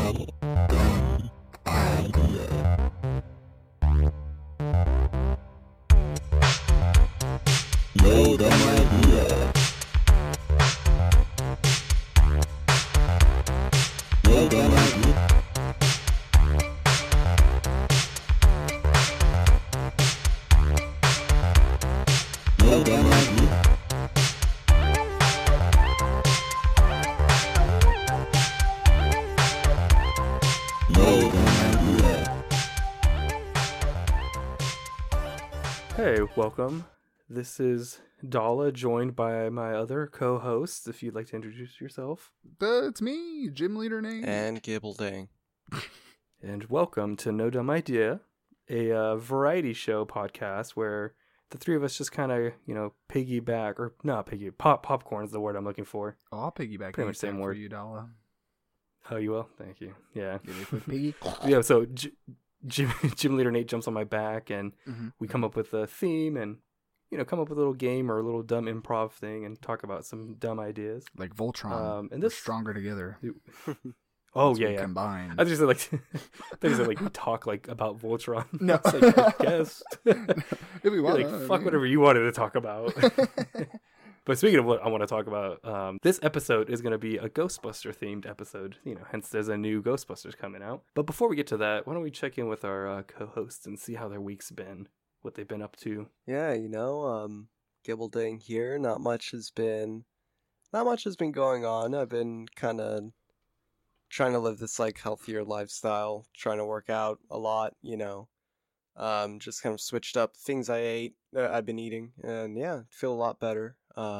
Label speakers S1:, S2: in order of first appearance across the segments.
S1: Hey, welcome. This is Dala, joined by my other co-hosts. If you'd like to introduce yourself.
S2: It's me, Gym Leader Nate.
S3: And Gibble-Dang.
S1: And welcome to No Dumb Idea, a variety show podcast where the three of us just kind of, piggyback, or not piggy, popcorn is the word I'm looking for.
S2: Oh, I'll piggyback.
S1: Pretty much same word.
S2: For you, Dala.
S1: Oh, you will? Thank you. Yeah.
S2: Give me a quick piggy.
S1: Yeah, so Gym Leader Nate jumps on my back, and we come up with a theme and, come up with a little game or a little dumb improv thing and talk about some dumb ideas.
S2: Like Voltron.
S1: And this
S2: stronger together.
S1: Oh, yeah.
S2: Combined.
S1: I just said we talk like about Voltron.
S2: No.
S1: It's like, I guess.
S2: If we want,
S1: fuck whatever you wanted to talk about. But speaking of what I want to talk about, this episode is going to be a Ghostbuster themed episode. Hence there's a new Ghostbusters coming out. But before we get to that, why don't we check in with our co-hosts and see how their week's been, what they've been up to.
S3: Yeah, Gibble-Dang here. Not much has been going on. I've been kind of trying to live this healthier lifestyle, trying to work out a lot, just kind of switched up things I've been eating, and yeah, feel a lot better.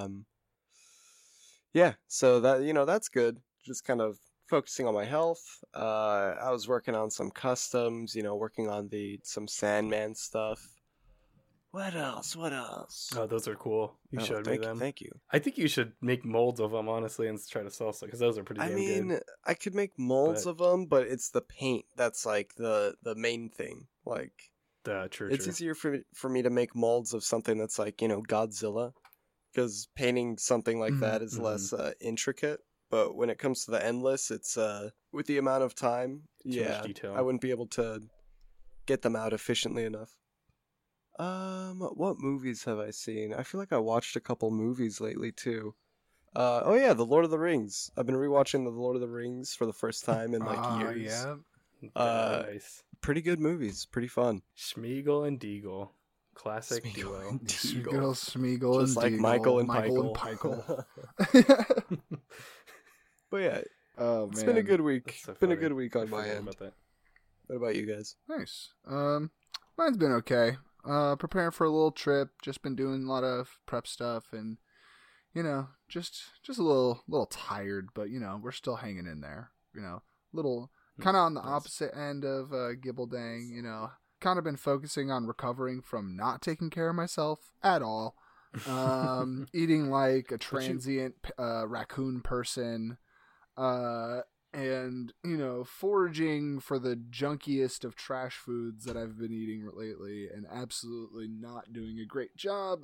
S3: So that, that's good. Just kind of focusing on my health. I was working on some customs, working on some Sandman stuff. What else?
S1: Oh, those are cool. You showed me them.
S3: Thank you.
S1: I think you should make molds of them, honestly, and try to sell some, because those are pretty damn good.
S3: I could make molds of them, but it's the paint that's the main thing.
S1: True.
S3: It's easier for me to make molds of something that's Godzilla, because painting something like that is less intricate. But when it comes to the Endless, it's with the amount of time,
S1: Too much detail.
S3: I wouldn't be able to get them out efficiently enough. What movies have I seen? I feel like I watched a couple movies lately too. The Lord of the Rings. I've been rewatching The Lord of the Rings for the first time in years.
S2: Yeah.
S1: Nice.
S3: Pretty good movies. Pretty fun.
S1: Smeagol and Deagle. Classic duo.
S2: Smeagol,
S3: just
S2: and
S3: like
S2: Deagle.
S3: Michael and
S2: Michael
S3: Peichel. But yeah, it's been a good week.
S1: So
S3: been a
S1: funny.
S3: good week on
S1: I
S3: my
S1: forgot
S3: end.
S1: about that.
S3: What about you guys?
S2: Nice. Mine's been okay. Preparing for a little trip. Just been doing a lot of prep stuff, and just a little tired, but we're still hanging in there. Little kind of on the opposite end of Gibble-Dang. Kind of been focusing on recovering from not taking care of myself at all. Eating like a transient raccoon person. And foraging for the junkiest of trash foods that I've been eating lately, and absolutely not doing a great job.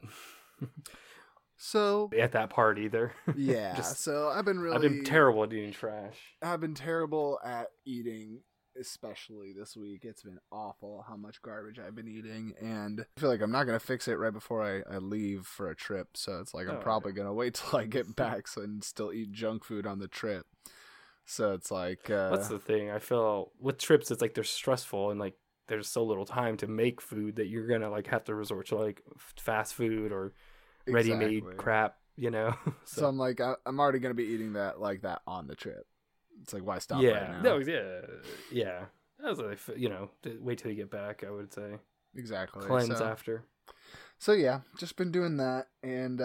S2: So
S1: at that part either.
S2: Yeah. So I've been
S1: terrible at eating trash.
S2: I've been terrible at eating, especially this week. It's been awful how much garbage I've been eating, and I feel like I'm not gonna fix it right before I leave for a trip. So it's like I'm probably gonna wait till I get back and still eat junk food on the trip. So it's like
S1: that's the thing. I feel with trips, it's like they're stressful, and there's so little time to make food that you're gonna have to resort to fast food or ready-made crap.
S2: So I'm like, I'm already gonna be eating that on the trip. It's like, why stop?
S1: Yeah,
S2: right now?
S1: yeah. That was wait till you get back. I would say
S2: exactly
S1: cleanse after.
S2: So yeah, just been doing that, and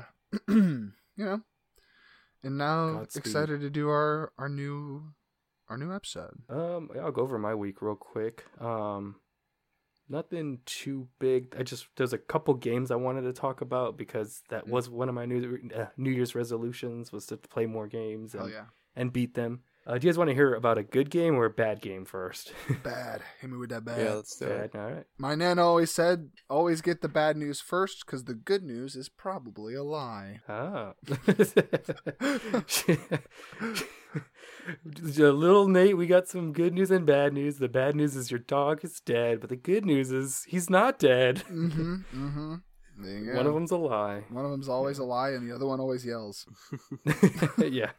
S2: and now
S1: Godspeed. Excited
S2: to do our new episode.
S1: I'll go over my week real quick. Nothing too big. There's a couple games I wanted to talk about, because that was one of my New Year's resolutions, was to play more games and beat them. Do you guys want to hear about a good game or a bad game first?
S2: Bad. Hit me with that bad.
S3: Yeah, let's do it.
S1: All right.
S2: My nana always said, always get the bad news first, because the good news is probably a lie.
S1: Ah. little Nate, we got some good news and bad news. The bad news is your dog is dead, but the good news is he's not dead.
S2: There you go.
S1: One of them's a lie.
S2: One of them's always a lie, and the other one always yells.
S1: Yeah.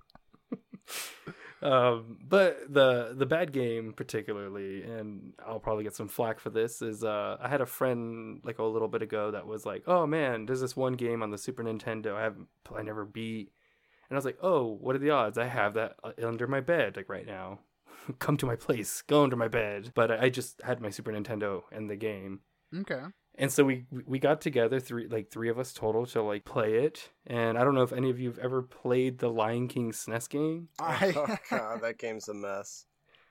S1: But the bad game particularly, and I'll probably get some flack for this, is I had a friend like a little bit ago that was like, oh man, there's this one game on the Super Nintendo I never beat. And I was like, oh, what are the odds? I have that under my bed like right now. Come to my place, go under my bed. But I just had my Super Nintendo and the game.
S2: Okay.
S1: And so we got together, three of us total, to like play it. And I don't know if any of you have ever played the Lion King SNES game.
S3: Oh god, that game's a mess.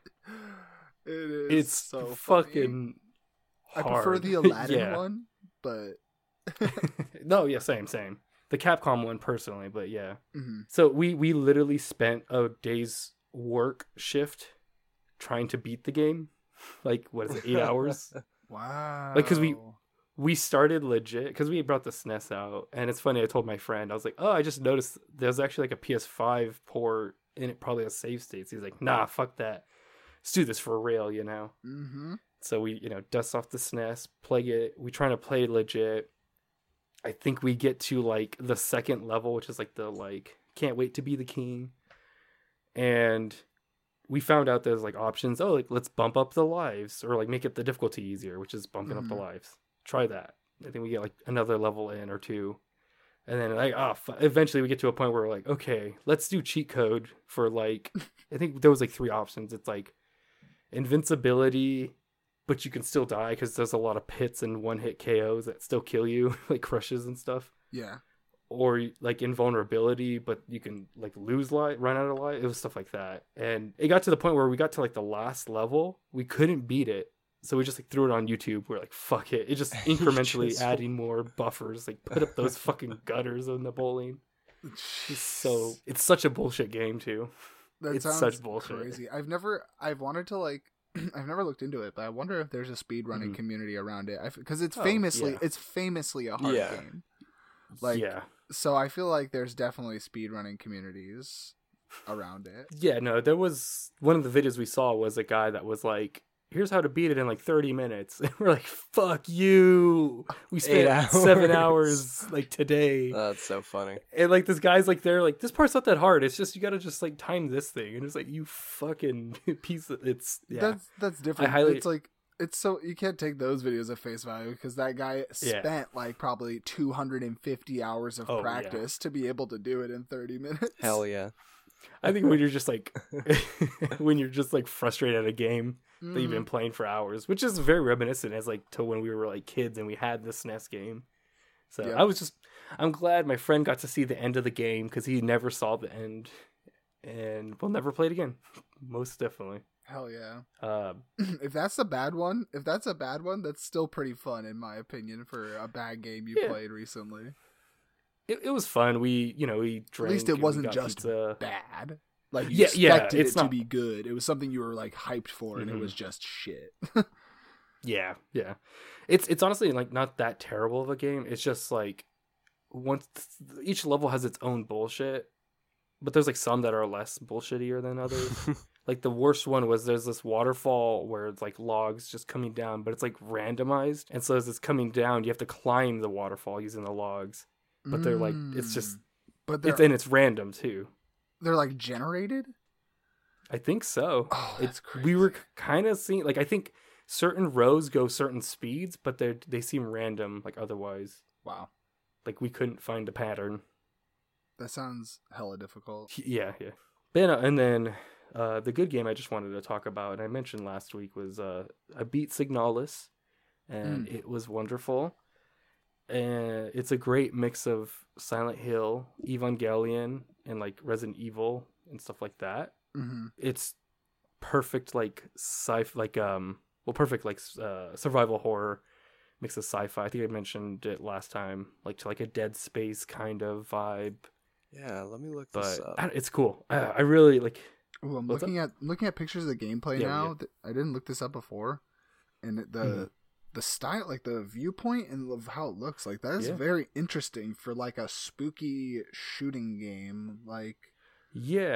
S2: It is.
S1: It's
S2: so
S1: fucking
S2: funny.
S1: hard.
S2: I prefer the Aladdin
S1: Yeah.
S2: one, but
S1: No, yeah, same. The Capcom one personally, but yeah.
S2: Mhm.
S1: So we literally spent a day's work shift trying to beat the game. Like, what is it, 8 hours?
S2: Wow.
S1: Like, 'cause we started legit because we brought the SNES out, and it's funny. I told my friend, I was like, "Oh, I just noticed there's actually like a PS5 port in it, probably has save states." He's like, "Nah, fuck that. Let's do this for real, you know."
S2: Mm-hmm.
S1: So we, dust off the SNES, play it. We trying to play legit. I think we get to like the second level, which is like the can't wait to be the king, and we found out there's like options. Oh, like let's bump up the lives, or like make it the difficulty easier, which is bumping up the lives. Try that. I think we get like another level in or two, and then like eventually we get to a point where we're like, okay, let's do cheat code for like I think there was like 3 options. It's like invincibility, but you can still die because there's a lot of pits and one hit KOs that still kill you, like crushes and stuff.
S2: Yeah.
S1: Or like invulnerability, but you can like lose life, run out of life. It was stuff like that. And it got to the point where we got to like the last level. We couldn't beat it. So we just like threw it on YouTube. We're like, fuck it. It just incrementally adding more buffers. Like put up those fucking gutters on the bowling. It's such a bullshit game too.
S2: That
S1: It's
S2: sounds
S1: such bullshit.
S2: crazy. I've wanted to like I've never looked into it, but I wonder if there's a speedrunning community around it. Because it's famously a hard game. Like,
S1: yeah.
S2: So I feel like there's definitely speedrunning communities around it.
S1: Yeah, no, there was one of the videos we saw was a guy that was like, here's how to beat it in like 30 minutes. And we're like, fuck you. We spent 7 hours like today.
S3: That's so funny.
S1: And like this guy's like, they're like, this part's not that hard. It's just, you got to just like time this thing. And it's like, you fucking piece of, it's, yeah.
S2: That's different. It's like, it's so, you can't take those videos at face value because that guy spent like probably 250 hours of practice to be able to do it in 30 minutes.
S3: Hell yeah.
S1: I think when you're just like, when you're just like frustrated at a game that you've been playing for hours, which is very reminiscent as like to when we were like kids and we had the SNES game. So I'm glad my friend got to see the end of the game because he never saw the end, and we'll never play it again. Most definitely.
S2: Hell yeah. If that's a bad one, that's still pretty fun in my opinion for a bad game you played recently.
S1: It was fun. We drank. At
S2: least it wasn't just
S1: pizza.
S2: Bad. Like you expected it to be good. It was something you were like hyped for, and it was just shit.
S1: Yeah. It's honestly like not that terrible of a game. It's just like once each level has its own bullshit, but there's like some that are less bullshittier than others. Like the worst one was there's this waterfall where it's like logs just coming down, but it's like randomized, and so as it's coming down, you have to climb the waterfall using the logs. But they're like it's random too.
S2: They're like generated?
S1: I think so.
S2: Oh, that's crazy.
S1: We were kind of seeing like I think certain rows go certain speeds, but they seem random like otherwise.
S2: Wow.
S1: Like we couldn't find a pattern.
S2: That sounds hella difficult.
S1: Yeah. And then the good game I just wanted to talk about, and I mentioned last week, was I beat Signalis, and it was wonderful. And it's a great mix of Silent Hill, Evangelion, and like Resident Evil and stuff like that.
S2: Mm-hmm.
S1: It's perfect, like perfect like survival horror mix of sci-fi. I think I mentioned it last time, like to like a Dead Space kind of vibe.
S3: Yeah, let me look this up.
S1: It's cool. I really like.
S2: Ooh, I'm looking at pictures of the gameplay now. Yeah. I didn't look this up before, and the style, like the viewpoint and of how it looks, like that is very interesting for like a spooky shooting game. Like,
S1: yeah,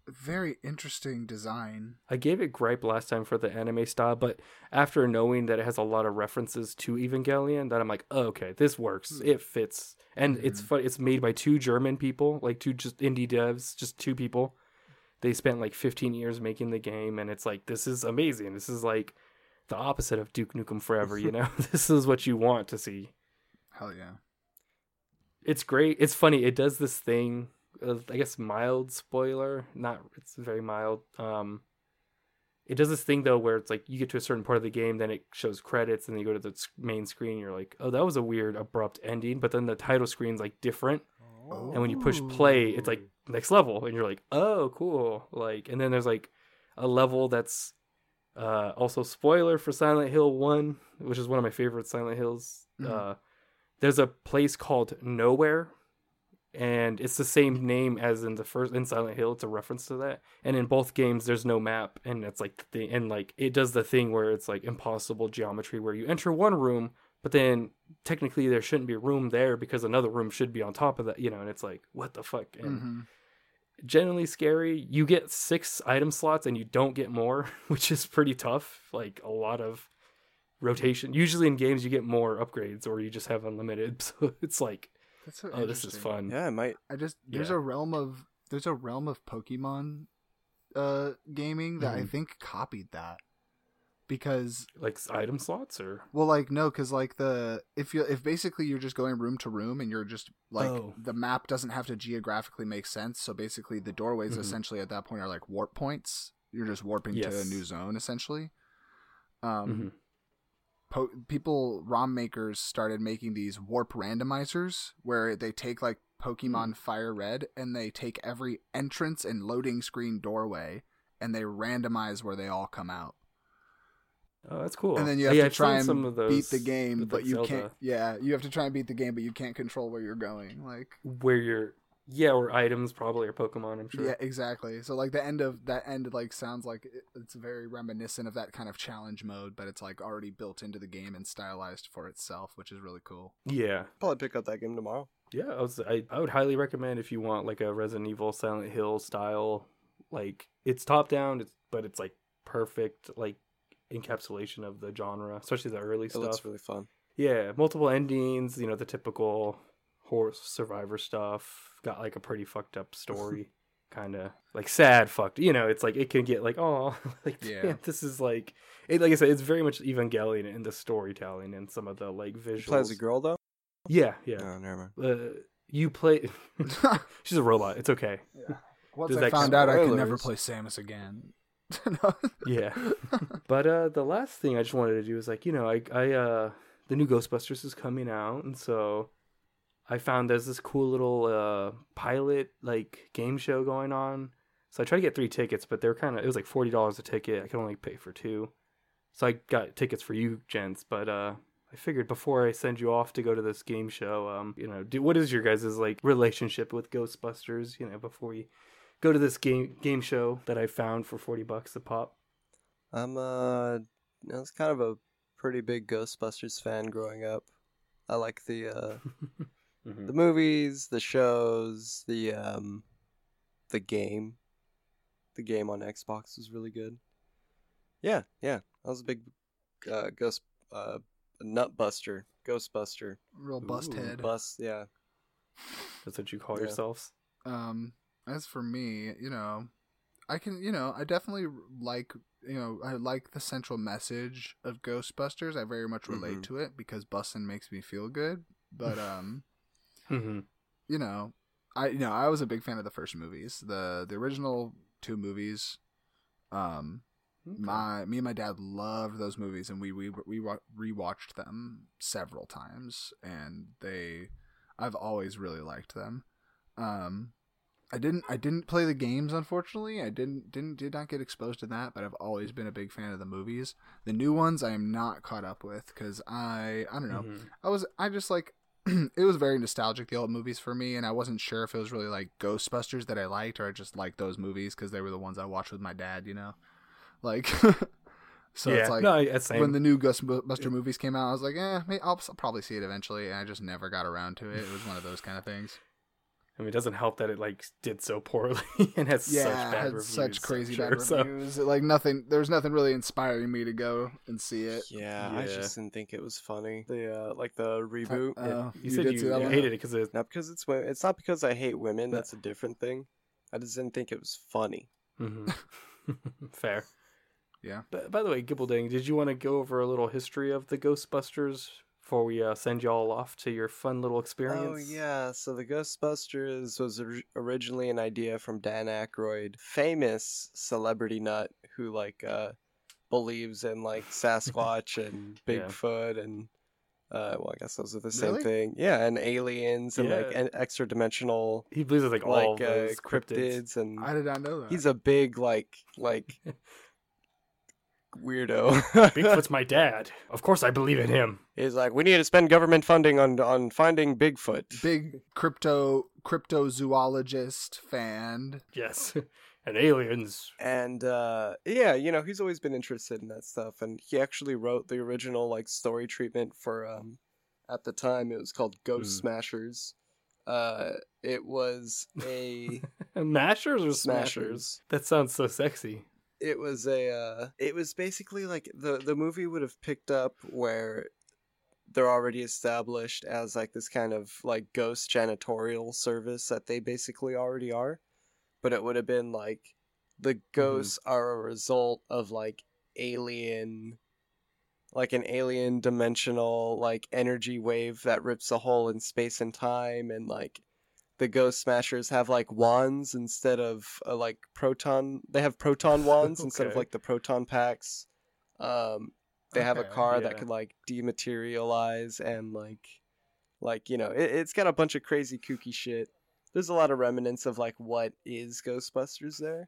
S2: very interesting design.
S1: I gave it gripe last time for the anime style, but after knowing that it has a lot of references to Evangelion, that I'm like, oh, okay, this works. It fits. And it's fun. It's made by two German people, like two just indie devs, just two people. They spent like 15 years making the game, and it's like, this is amazing. This is like the opposite of Duke Nukem Forever, you know? This is what you want to see.
S2: Hell yeah.
S1: It's great. It's funny. It does this thing, I guess mild spoiler. It's very mild. It does this thing though where it's like you get to a certain part of the game, then it shows credits, and then you go to the main screen. You're like, oh, that was a weird abrupt ending. But then the title screen's like different.
S2: Oh.
S1: And when you push play, it's like next level, and you're like, oh, cool. Like, and then there's like a level that's also spoiler for Silent Hill 1, which is one of my favorite Silent Hills. There's a place called Nowhere, and it's the same name as in in Silent Hill. It's a reference to that. And in both games, there's no map, and it's like it does the thing where it's like impossible geometry, where you enter one room, but then technically there shouldn't be room there because another room should be on top of that, you know, and it's like, what the fuck? And generally scary. You get 6 item slots and you don't get more, which is pretty tough. Like a lot of rotation. Usually in games you get more upgrades or you just have unlimited. So it's like,
S2: That's so
S1: oh, this is fun.
S3: Yeah, I might.
S2: There's a realm of Pokemon gaming that I think copied that. Because
S1: like item slots or
S2: because like if basically you're just going room to room and you're just like the map doesn't have to geographically make sense, so basically the doorways essentially at that point are like warp points. You're just warping to a new zone essentially. People, ROM makers started making these warp randomizers where they take like Pokemon Fire Red and they take every entrance and loading screen doorway and they randomize where they all come out.
S1: Oh, that's cool.
S2: And then you have to try and
S1: some of those
S2: beat the game, but you
S1: Zelda.
S2: can't. Yeah, you have to try and beat the game, but you can't control where you're going. Like
S1: where you're, or items probably, or Pokemon. I'm sure.
S2: Yeah, exactly. So like the end of that like sounds like it's very reminiscent of that kind of challenge mode, but it's like already built into the game and stylized for itself, which is really cool.
S1: Yeah,
S3: Probably pick up that game tomorrow.
S1: yeah. I would highly recommend if you want like a Resident Evil, Silent Hill style. Like it's top down, but it's like perfect like encapsulation of the genre, especially the early stuff.
S3: Looks really fun.
S1: Yeah, multiple endings, you know, the typical horror survivor stuff. Got like a pretty fucked up story. Kind of like sad fucked, you know, it's like it can get like, oh, like damn, this is like it, like I said, it's very much Evangelion in the storytelling and some of the like visuals.
S3: Plays a girl though?
S1: Yeah.
S3: Oh, never mind.
S1: You play she's a robot, it's okay.
S2: Yeah. Once
S1: Does
S2: I
S1: that
S2: found
S1: count?
S2: out I could never
S3: Spoilers.
S2: play Samus again. No.
S1: Yeah. But the last thing I just wanted to do is like, you know, I the new Ghostbusters is coming out, and so I found there's this cool little pilot like game show going on. So I tried to get 3 tickets, but they're it was like $40 a ticket. I could only pay for 2. So I got tickets for you gents, but I figured before I send you off to go to this game show, you know, what is your guys' like relationship with Ghostbusters, you know, before we go to this game show that I found for $40 a pop?
S3: I'm I was kind of a pretty big Ghostbusters fan growing up. I like the the movies, the shows, the game. The game on Xbox was really good. Yeah. I was a big Nutbuster, Ghostbuster.
S2: Real bust head.
S3: Bust, yeah.
S1: That's what you call
S3: Yeah.
S1: yourselves?
S2: As for me, you know, I definitely like, you know, I like the central message of Ghostbusters. I very much relate to it because bussin' makes me feel good. But you know, I was a big fan of the first movies, the original 2 movies. Me and my dad loved those movies, and we rewatched them several times, and I've always really liked them. I didn't play the games, unfortunately. I did not get exposed to that, but I've always been a big fan of the movies. The new ones I am not caught up with because I don't know. I just like it was very nostalgic, the old movies for me, and I wasn't sure if it was really like Ghostbusters that I liked or I just liked those movies because they were the ones I watched with my dad, you know? Like so it's like when the new Ghostbuster movies came out, I was like, I'll probably see it eventually, and I just never got around to it. It was one of those kind of things.
S1: I mean, it doesn't help that it like did so poorly and has such
S2: Yeah,
S1: bad
S2: it had
S1: reviews.
S2: such crazy
S1: I'm
S2: bad
S1: sure,
S2: reviews. Like nothing. There was nothing really inspiring me to go and see it.
S3: Yeah, I
S1: Yeah.
S3: just didn't think it was funny. The like the reboot.
S1: You said
S2: did see
S1: you
S2: that one?
S1: hated it because it.
S3: Not because it's not because I hate women.
S1: But-
S3: That's a different thing. I just didn't think it was funny.
S1: Mhm. Fair.
S2: Yeah.
S1: But by the way, Gibbelding, did you want to go over a little history of the Ghostbusters before we send y'all off to your fun little experience?
S3: Oh yeah, so the Ghostbusters was originally an idea from Dan Aykroyd, famous celebrity nut who like believes in like Sasquatch and
S1: Yeah.
S3: Bigfoot and well, I guess those are the same
S2: Really?
S3: thing. Yeah, and aliens and like
S1: Yeah.
S3: extra dimensional
S1: He believes it's like all
S3: like
S1: those
S3: cryptids and
S2: I did not know that.
S3: he's a big like weirdo.
S1: Bigfoot's my dad. Of course, I believe in him.
S3: He's like, we need to spend government funding on finding Bigfoot.
S2: big cryptozoologist fan.
S1: Yes, and aliens.
S3: And yeah, you know, he's always been interested in that stuff, and he actually wrote the original like story treatment for at the time it was called Ghost Smashers. It was a
S1: Mashers or smashers?
S3: Smashers.
S1: That sounds so sexy.
S3: It was basically like the movie would have picked up where they're already established as like this kind of like ghost janitorial service that they basically already are, but it would have been like the ghosts are a result of like an alien dimensional like energy wave that rips a hole in space and time, and like the Ghost Smashers have like wands instead of like proton. They have proton wands instead of
S1: Okay.
S3: like the proton packs. They have a
S2: Okay,
S3: car
S1: yeah.
S3: that could like dematerialize and like you know it's got a bunch of crazy kooky shit. There's a lot of remnants of like what is Ghostbusters there.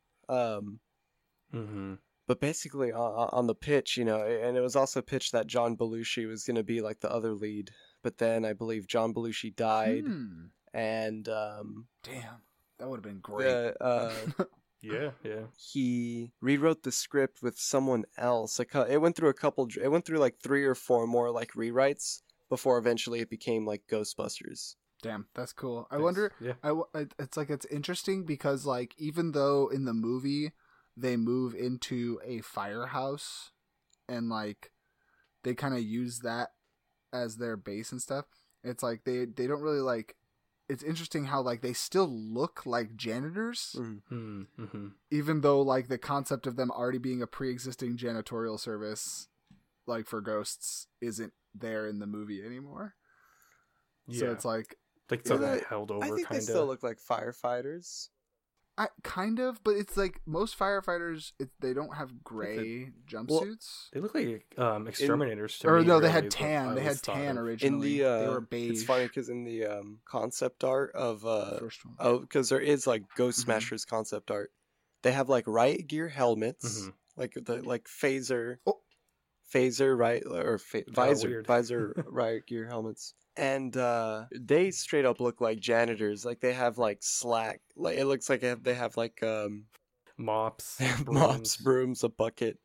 S1: Mm-hmm.
S3: But basically on the pitch, you know, and it was also pitched that John Belushi was going to be like the other lead, but then I believe John Belushi died. And
S2: Damn, that would have been great.
S1: Yeah, yeah.
S3: he rewrote the script with someone else. Like it went through like 3 or 4 more like rewrites before eventually it became like Ghostbusters.
S2: Damn, that's cool. I
S1: Nice.
S2: wonder.
S1: Yeah.
S2: It's like it's interesting because like even though in the movie they move into a firehouse and like they kind of use that as their base and stuff, it's like they don't really like. It's interesting how like they still look like janitors,
S1: Mm-hmm.
S2: even though like the concept of them already being a pre-existing janitorial service, like for ghosts, isn't there in the movie anymore.
S1: Yeah.
S2: So it's like
S1: something
S3: Yeah,
S1: that held over,
S3: I think
S1: kind
S3: they still
S1: of.
S3: look like firefighters.
S2: I kind of, but it's like most firefighters, they don't have gray jumpsuits.
S1: They look like exterminators to
S2: Or
S1: me.
S2: no, they
S1: really,
S2: had
S1: is what
S2: tan.
S1: I
S2: They
S1: always
S2: had
S1: thought
S2: tan
S1: of.
S2: originally.
S3: In the
S2: they were beige.
S3: it's funny because in the concept art of
S2: First one.
S3: oh, because there is like Ghost
S2: Mhm.
S3: Smashers concept art. They have like riot gear helmets,
S1: Mhm.
S3: like the like phaser,
S2: Oh.
S3: phaser right or visor
S1: weird.
S3: visor riot gear helmets, and they straight up look like janitors. Like they have like slack, like it looks like they have like
S1: Mops,
S3: mops,
S1: brooms.
S3: brooms, a bucket.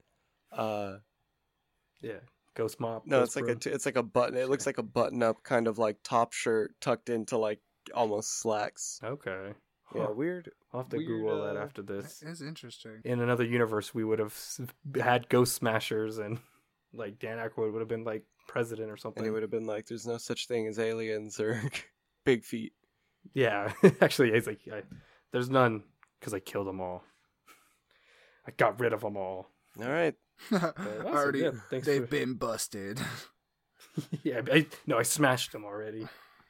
S1: Yeah, ghost mop.
S3: No,
S1: ghost
S3: it's like
S1: broom.
S3: it's like a button. It looks like a button up kind of like top shirt tucked into like almost slacks.
S1: Okay.
S3: Yeah,
S1: Huh.
S3: weird.
S1: I'll have to
S3: weird,
S1: Google that
S3: uh,
S1: after this.
S2: That is interesting.
S1: In another universe, we would have had Ghost Smashers, and like Dan Aykroyd would have been like president or something.
S3: And it would have been like, "There's no such thing as aliens or big feet."
S1: Yeah, actually, he's like, there's none because I killed them all. I got rid of them all.
S3: All right.
S1: Awesome,
S2: Already,
S1: yeah, thanks
S2: they've
S1: for-
S2: been busted.
S1: Yeah, I smashed them already.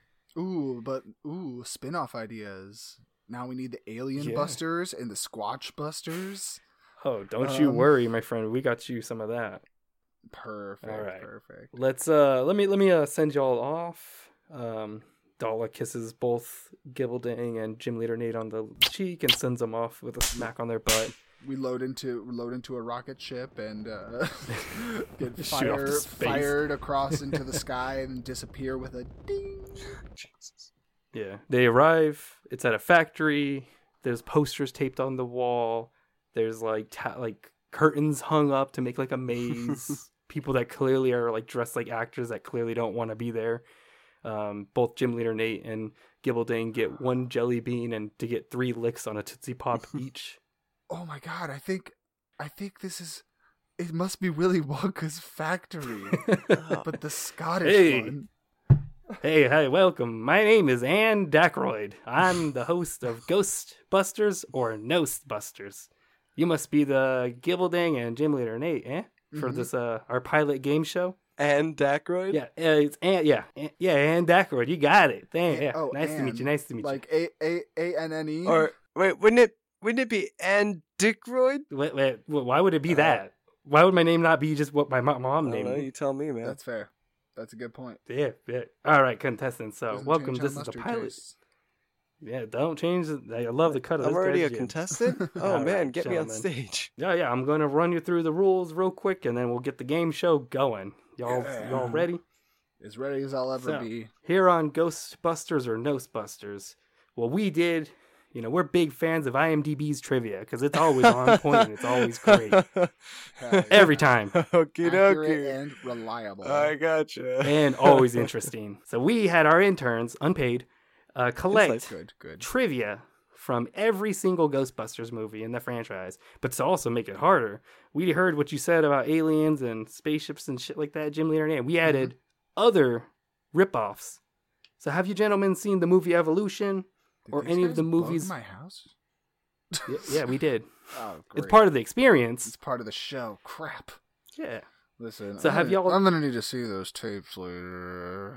S2: Ooh, spin-off ideas. Now we need the Alien
S1: Yeah.
S2: Busters and the Squatch Busters.
S1: Oh, don't you
S2: Um,
S1: worry, my friend. We got you some of that.
S2: Perfect.
S1: All right.
S2: Perfect.
S1: Let's let me send y'all off. Dala kisses both Gibbelding and Gym Leader Nate on the cheek and sends them off with a smack on their butt.
S2: We load into a rocket ship and get
S1: Shoot off to space.
S2: fired across into the sky and disappear with a ding.
S3: Jesus.
S1: Yeah, they arrive. It's at a factory. There's posters taped on the wall. There's like curtains hung up to make like a maze. People that clearly are like dressed like actors that clearly don't want to be there. both Gym Leader Nate and Gibbelding get 1 jelly bean and to get 3 licks on a Tootsie Pop each.
S2: Oh my god, I think this is. It must be Willy Wonka's factory, but the Scottish
S1: Hey.
S2: one.
S1: Hey, welcome. My name is Anne Dackroyd. I'm the host of Ghostbusters or Ghostbusters. You must be the Gibbelding and Gym Leader Nate, eh? For this our pilot game show.
S3: And Dackroyd?
S1: Yeah, it's Anne. Yeah, Anne Dackroyd. You got it. Thank. Yeah,
S2: Oh,
S1: nice to meet you.
S2: Anne.
S1: Nice to meet
S2: Like
S1: you.
S2: ANNE?
S3: Or wait, wouldn't it be and Dickroyd?
S1: Wait, why would it be that? Why would my name not be just what my mom
S3: I don't
S1: named
S3: know,
S1: me?
S3: you tell me, man.
S2: That's fair. That's a good point.
S1: Yeah. All right, contestants. So
S2: Doesn't
S1: welcome.
S2: change how
S1: This is the
S2: mustard
S1: pilot.
S2: tastes.
S1: Yeah, don't change it. I love the cut of
S3: I'm
S1: this
S3: already
S1: guy's
S3: a
S1: jib.
S3: contestant? Oh
S1: All
S3: man,
S1: right,
S3: get me on
S1: gentlemen.
S3: stage.
S1: Yeah, I'm going to run you through the rules real quick, and then we'll get the game show going. Y'all ready?
S2: As ready as I'll ever
S1: So,
S2: be.
S1: Here on Ghostbusters or Ghostbusters, what we did, we're big fans of IMDb's trivia because it's always on point and it's always great every time
S3: Okie
S2: Accurate
S3: dokie.
S2: and reliable.
S3: I gotcha.
S1: and always interesting. So we had our interns, unpaid, collect
S2: Good.
S1: trivia from every single Ghostbusters movie in the franchise. But to also make it harder, we heard what you said about aliens and spaceships and shit like that, Jim Leader Name. We added other ripoffs. So have you gentlemen seen the movie Evolution
S2: Did
S1: or
S2: these
S1: any of
S2: guys
S1: the
S2: bug
S1: movies?
S2: my house?
S1: Yeah, we did.
S2: Oh, great.
S1: It's part of the experience.
S2: It's part of the show. Crap.
S1: Yeah.
S2: Listen.
S1: So
S2: I'm
S1: have
S2: gonna-
S1: y'all-
S2: I'm gonna need to see those tapes later.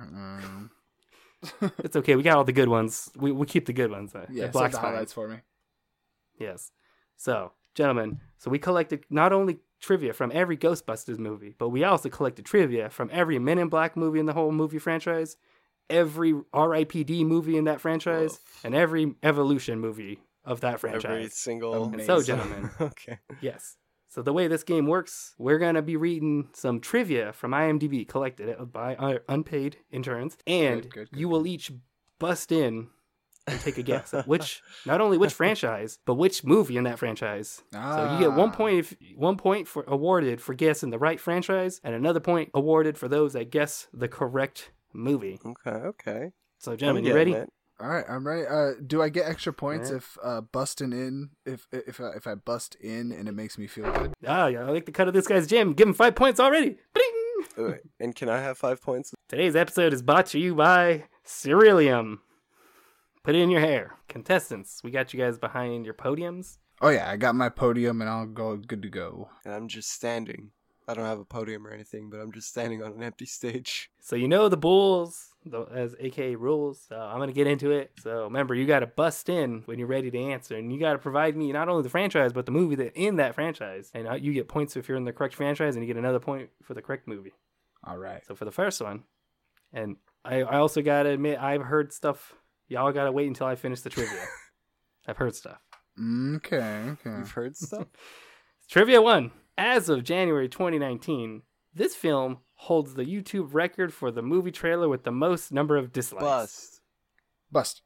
S1: It's okay. We got all the good ones. We keep the good ones.
S2: Yeah,
S1: at
S2: save
S1: Black
S2: the
S1: Spine.
S2: highlights for me.
S1: Yes. So, gentlemen, we collected not only trivia from every Ghostbusters movie, but we also collected trivia from every Men in Black movie in the whole movie franchise, every R.I.P.D. movie in that franchise, and every Evolution movie of that
S3: Every
S1: franchise.
S3: single.
S2: Amazing.
S1: So, gentlemen,
S3: Okay.
S1: yes. So the way this game works, we're going to be reading some trivia from IMDb collected by our unpaid interns, and
S2: Good.
S1: you will each bust in and take a guess at not only which franchise, but which movie in that franchise. So you get 1 point, 1 point for awarded for guessing the right franchise, and another point awarded for those that guess the correct movie.
S3: Okay.
S1: So, gentlemen,
S3: I'm
S1: you ready?
S3: getting it.
S2: All right, I'm ready. Do I get extra points
S1: Yeah.
S2: if busting in? If I bust in and it makes me feel good?
S1: Ah, yeah, I like the cut of this guy's gym. Give him 5 points already. Bing!
S3: Wait, and can I have 5 points?
S1: Today's episode is brought to you by Cerealium. Put it in your hair. Contestants, we got you guys behind your podiums.
S2: Oh yeah, I got my podium and I'll go good to go.
S3: And I'm just standing. I don't have a podium or anything, but I'm just standing on an empty stage.
S1: So you know the bulls, as aka rules. So I'm going to get into it. So remember, you got to bust in when you're ready to answer. And you got to provide me not only the franchise, but the movie that in that franchise. And you get points if you're in the correct franchise, and you get another point for the correct movie.
S2: All right.
S1: So for the first one, and I also got to admit, I've heard stuff. Y'all got to wait until I finish the trivia. I've heard stuff.
S2: Okay.
S3: You've heard stuff?
S1: Trivia 1. As of January 2019, this film holds the YouTube record for the movie trailer with the most number of dislikes.
S2: Bust.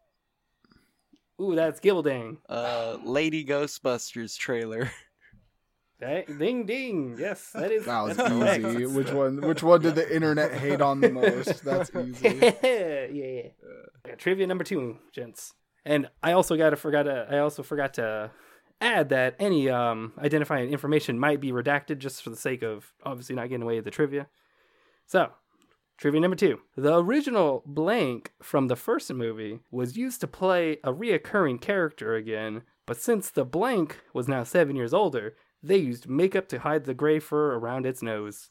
S1: Ooh, that's Gibbelding.
S3: Lady Ghostbusters trailer.
S1: Okay. Ding ding. Yes, that is.
S2: That was
S1: that's correct.
S2: easy. Which one did the internet hate on the most? That's easy.
S1: yeah. Trivia number 2, gents. And I also forgot to add that any identifying information might be redacted just for the sake of obviously not getting away with the trivia. So, trivia number 2. The original blank from the first movie was used to play a reoccurring character again, but since the blank was now 7 years older, they used makeup to hide the gray fur around its nose.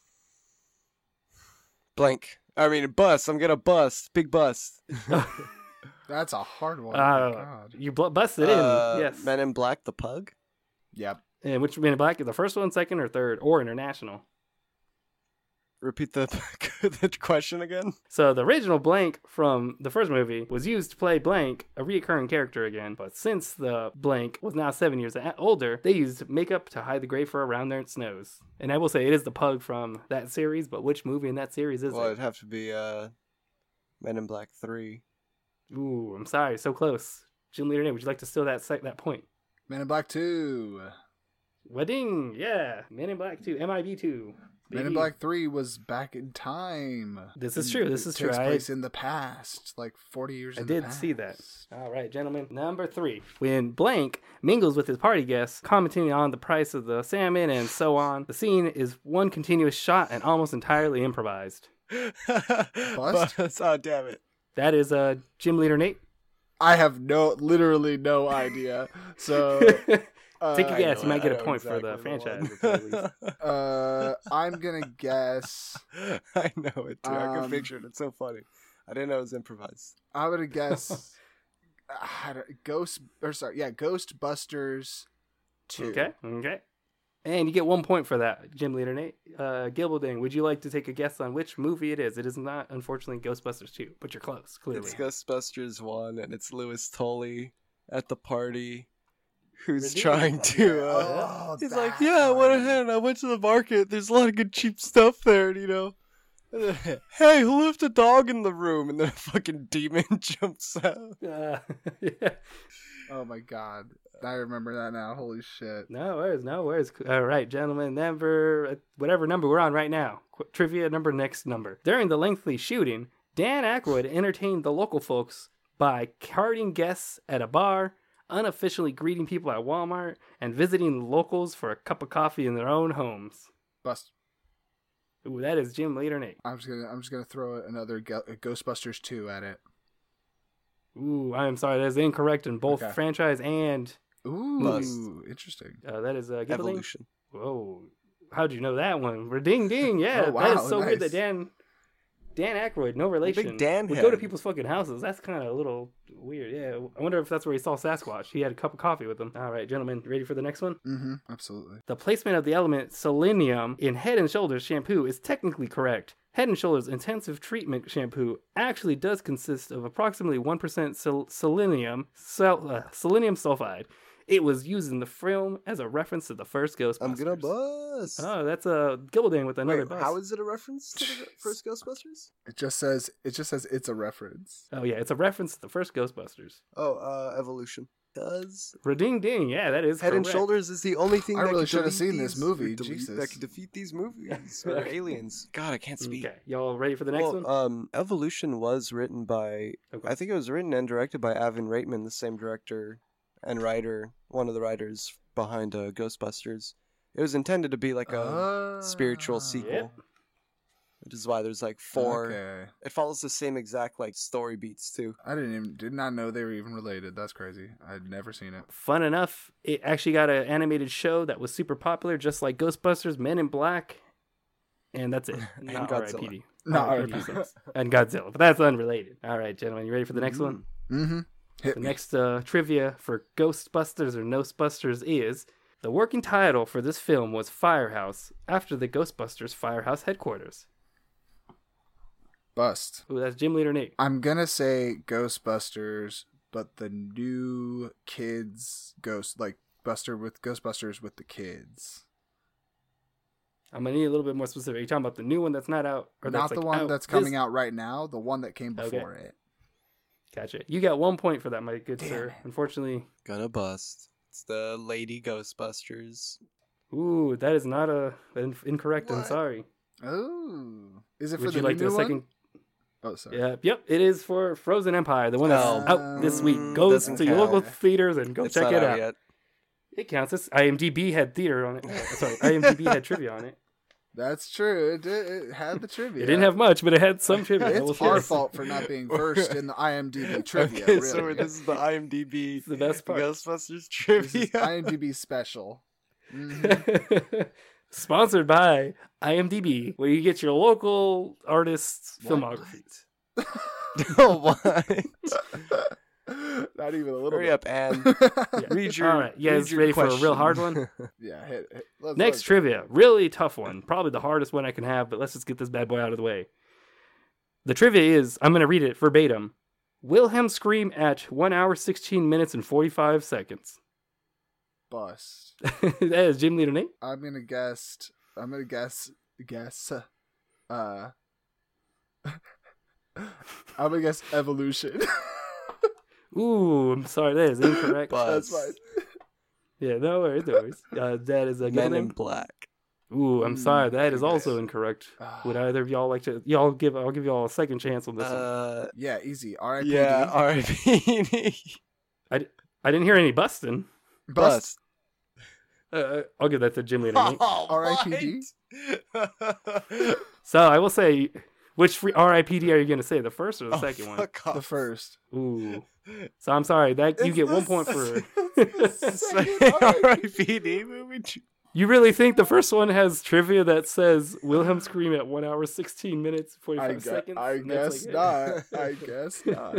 S3: Blank. I mean, bust. I'm gonna bust. Big bust.
S2: That's a hard one. Oh my God.
S1: You busted in, yes.
S3: Men in Black, the pug?
S2: Yep.
S1: And which Men in Black? The first one, second, or third, or international?
S3: Repeat the the question again?
S1: So the original blank from the first movie was used to play blank, a reoccurring character again. But since the blank was now 7 years older, they used makeup to hide the gray fur around their nose. And I will say it is the pug from that series, but which movie in that series is
S3: Well,
S1: it?
S3: it'd have to be Men in Black 3.
S1: Ooh, I'm sorry, so close. Jim Leader, would you like to steal that point?
S2: Men in Black 2.
S1: Wedding, yeah. Men in Black 2, MIB 2.
S2: Men in
S1: Baby.
S2: Black 3 was back in time.
S1: This is true. This
S2: It
S1: is true.
S2: takes place in the past, like 40 years
S1: I
S2: in the
S1: did
S2: past.
S1: see that. All right, gentlemen. Number 3. When Blank mingles with his party guests, commenting on the price of the salmon and so on, the scene is one continuous shot and almost entirely improvised.
S2: Bust?
S3: Oh, damn it.
S1: That is Gym Leader Nate.
S2: I have literally no idea. So
S1: Take a
S3: I
S1: guess.
S3: know
S1: You might
S3: it.
S1: get
S3: I
S1: a
S3: know
S1: point for the
S3: exactly
S1: franchise.
S3: one.
S1: at least.
S2: I'm gonna guess.
S3: I know it too. I can
S2: Um,
S3: picture it. It's so funny. I didn't know it was improvised.
S2: I'm gonna guess. Ghostbusters 2.
S1: Okay. And you get 1 point for that, Gym Leader Nate. Gilbleding, would you like to take a guess on which movie it is? It is not, unfortunately, Ghostbusters 2, but you're close, clearly.
S3: It's Ghostbusters 1, and it's Louis Tully at the party who's
S1: Redeemed.
S3: trying to...
S2: Oh,
S3: he's
S2: that
S3: like, yeah, I went
S2: one.
S3: ahead and I went to the market. There's a lot of good cheap stuff there, you know. Hey, who left a dog in the room? And then a fucking demon jumps out.
S1: Yeah.
S2: Oh my god. I remember that now. Holy shit.
S1: No worries. All right, gentlemen, whatever number we're on right now. Trivia next number. During the lengthy shooting, Dan Aykroyd entertained the local folks by carding guests at a bar, unofficially greeting people at Walmart, and visiting locals for a cup of coffee in their own homes.
S2: Bust.
S1: Ooh, that is Gym Leader Nate.
S2: I'm just gonna throw another Ghostbusters 2 at it.
S1: Ooh, I am sorry, that is incorrect in both
S2: Okay.
S1: franchise and
S2: Ooh,
S3: Bust.
S2: interesting.
S1: that is Gilbleding.
S3: Evolution.
S1: Whoa, how'd you know that one? Ding ding, yeah,
S2: Oh, wow,
S1: that is so weird
S2: nice.
S1: that Dan Aykroyd, no relation,
S3: Dan
S1: would go to
S3: head.
S1: people's fucking houses. That's kind of a little weird. Yeah, I wonder if that's where he saw Sasquatch. He had a cup of coffee with him. All right, gentlemen, ready for the next one?
S2: Mm-hmm. Absolutely.
S1: The placement of the element selenium in Head & Shoulders shampoo is technically correct. Head & Shoulders Intensive Treatment Shampoo actually does consist of approximately 1% selenium sulfide. It was used in the film as a reference to the first Ghostbusters.
S3: I'm gonna bust.
S1: Oh, that's a Gilbleding with another
S3: Wait,
S1: bust.
S3: how is it a reference to the first Ghostbusters?
S2: It just says it's a reference.
S1: Oh yeah, it's a reference to the first Ghostbusters.
S3: Oh, Evolution. Does
S1: Ding ding, yeah, that is
S3: Head and
S1: correct.
S3: Shoulders is the only thing
S2: I
S3: that
S2: really
S3: can
S2: should have
S3: delete
S2: seen this
S3: these-
S2: movie,
S3: or delete-
S2: Jesus.
S3: that can defeat these movies or aliens. God, I can't speak.
S1: Okay, y'all ready for the next one?
S3: Evolution was written by
S1: Okay.
S3: I think it was written and directed by Avin Reitman, the same director and writer, one of the writers behind Ghostbusters. It was intended to be like a spiritual sequel,
S1: Yep.
S3: which is why there's like 4.
S2: Okay.
S3: It follows the same exact like story beats too.
S2: I did not know they were even related. That's crazy. I'd never seen it.
S1: Fun enough, it actually got an animated show that was super popular, just like Ghostbusters, Men in Black, and that's it.
S3: And
S1: Not
S3: Godzilla.
S1: R.I.P.D.
S2: Not
S1: R.I.P.D.
S2: R.I.P.D.
S1: sucks. And Godzilla, but that's unrelated. All right, gentlemen, you ready for the next one?
S2: Mm-hmm. Hit
S1: The
S2: me.
S1: next trivia for Ghostbusters or Ghostbusters is the working title for this film was Firehouse, after the Ghostbusters Firehouse headquarters.
S2: Bust.
S1: Ooh, that's Gym Leader Nate.
S2: I'm gonna say Ghostbusters, but the new kids Ghostbusters with the kids.
S1: I'm gonna need a little bit more specific. Are you talking about the new one that's not out, or
S2: Not
S1: that's
S2: the
S1: like
S2: one
S1: out
S2: that's
S1: this-
S2: coming out right now. The one that came
S1: Okay.
S2: before it.
S1: Gotcha. You got 1 point for that, my good
S2: Damn
S1: sir.
S2: it.
S1: Unfortunately,
S3: Gonna bust. It's the Lady Ghostbusters.
S1: ooh, that is not incorrect. I'm
S2: What?
S1: sorry.
S2: Oh, is it for
S1: Would
S2: the
S1: you like
S2: new
S1: the
S2: one?
S1: second?
S2: Oh, sorry.
S1: Yeah, yep. It is for Frozen Empire, the one that's
S3: Oh.
S1: out this week. Go to
S3: Doesn't
S1: your local
S2: count.
S1: theaters and go
S3: It's
S1: check
S3: not
S1: it out.
S3: yet.
S1: It counts. It's IMDb had theater on it. Sorry, IMDb had trivia on it.
S2: That's true. It did. It had the trivia.
S1: It didn't have much, but it had some trivia. I will
S2: It's
S1: say.
S2: our fault for not being versed in the IMDb trivia.
S3: Okay,
S2: really.
S3: so this is the IMDb
S1: It's the best part.
S3: Ghostbusters
S2: This
S3: trivia.
S2: is IMDb special. Mhm.
S1: Sponsored by IMDb, where you get your local artists' filmographies.
S3: What?
S2: Not even a little.
S3: Hurry
S2: bit.
S3: up, Anne. Read your.
S1: All right, you
S3: read
S1: guys
S3: your
S1: ready for a real
S3: question.
S1: hard one?
S2: Yeah. Hit.
S1: Next trivia, really tough one, probably the hardest one I can have, but let's just get this bad boy out of the way. The trivia is, I'm going to read it verbatim. Wilhelm scream at 1 hour, 16 minutes, and 45 seconds.
S2: Bust.
S1: That is Jim Leader Nate.
S2: I'm gonna guess. I'm gonna guess evolution.
S1: Ooh, I'm sorry, that is incorrect.
S3: But-
S2: That's fine.
S1: Yeah, no worries, no worries. That is a
S3: Men in
S1: good
S3: Black.
S1: Ooh, I'm sorry. That is
S2: goodness.
S1: also incorrect. Would either of y'all like to? I'll give y'all a second chance on this one.
S2: Yeah, easy. R.I.P.D.
S3: Yeah, R.I.P.D.
S1: I didn't hear any busting.
S2: Bust.
S1: I'll give that to Gym Leader Nate.
S2: R.I.P.D.
S1: So I will say, which R.I.P.D. are you going to say? The first or the second one?
S3: Fuck off.
S2: The first.
S1: Ooh. So I'm sorry that you
S3: It's
S1: get
S3: the
S1: 1 point for.
S3: Second R.I.P.D. movie.
S1: You really think the first one has trivia that says Wilhelm scream at 1 hour 16 minutes 45 seconds?
S2: I
S1: And that's
S2: guess
S1: like
S2: not. I guess not.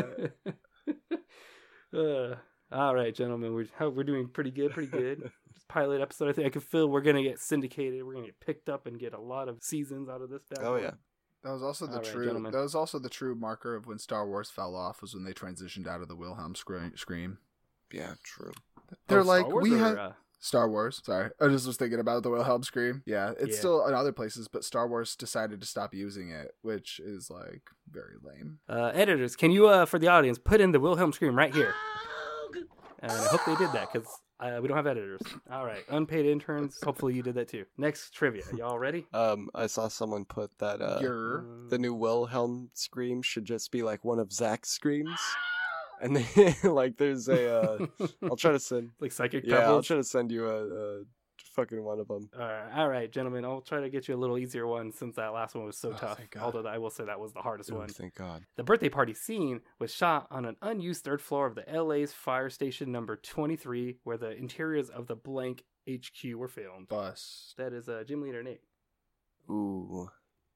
S1: All right, gentlemen, we're doing pretty good. This pilot episode, I think I can feel we're gonna get syndicated. We're gonna get picked up and get a lot of seasons out of this.
S3: Oh yeah.
S2: That was also the
S1: All right,
S2: true.
S1: gentlemen.
S2: That was also the true marker of when Star Wars fell off. Was when they transitioned out of the Wilhelm scream.
S3: Yeah, true.
S2: They're
S1: Oh, Star
S2: like,
S1: Wars
S2: we
S1: or,
S2: had Star Wars. Sorry, I just was thinking about the Wilhelm scream. Yeah, it's
S1: Yeah.
S2: still in other places, but Star Wars decided to stop using it, which is like very lame.
S1: editors, can you for the audience put in the Wilhelm scream right here? And I hope they did that because we don't have editors. All right, unpaid interns. Hopefully you did that too. Next trivia. Y'all ready?
S3: I saw someone put that
S2: You're
S3: the new Wilhelm scream should just be like one of Zach's screams. And then like there's a I'll try to send
S1: like psychic
S3: I'll
S1: pebbles.
S3: try to send you a fucking one of them.
S1: All right, gentlemen. I'll try to get you a little easier one since that last one was so
S2: Oh,
S1: tough.
S2: thank God.
S1: Although I will say that was the hardest one.
S3: Thank God.
S1: The birthday party scene was shot on an unused third floor of the LA's fire station number 23, where the interiors of the blank HQ were filmed.
S2: bus.
S1: That is Gym Leader Nate.
S3: Ooh.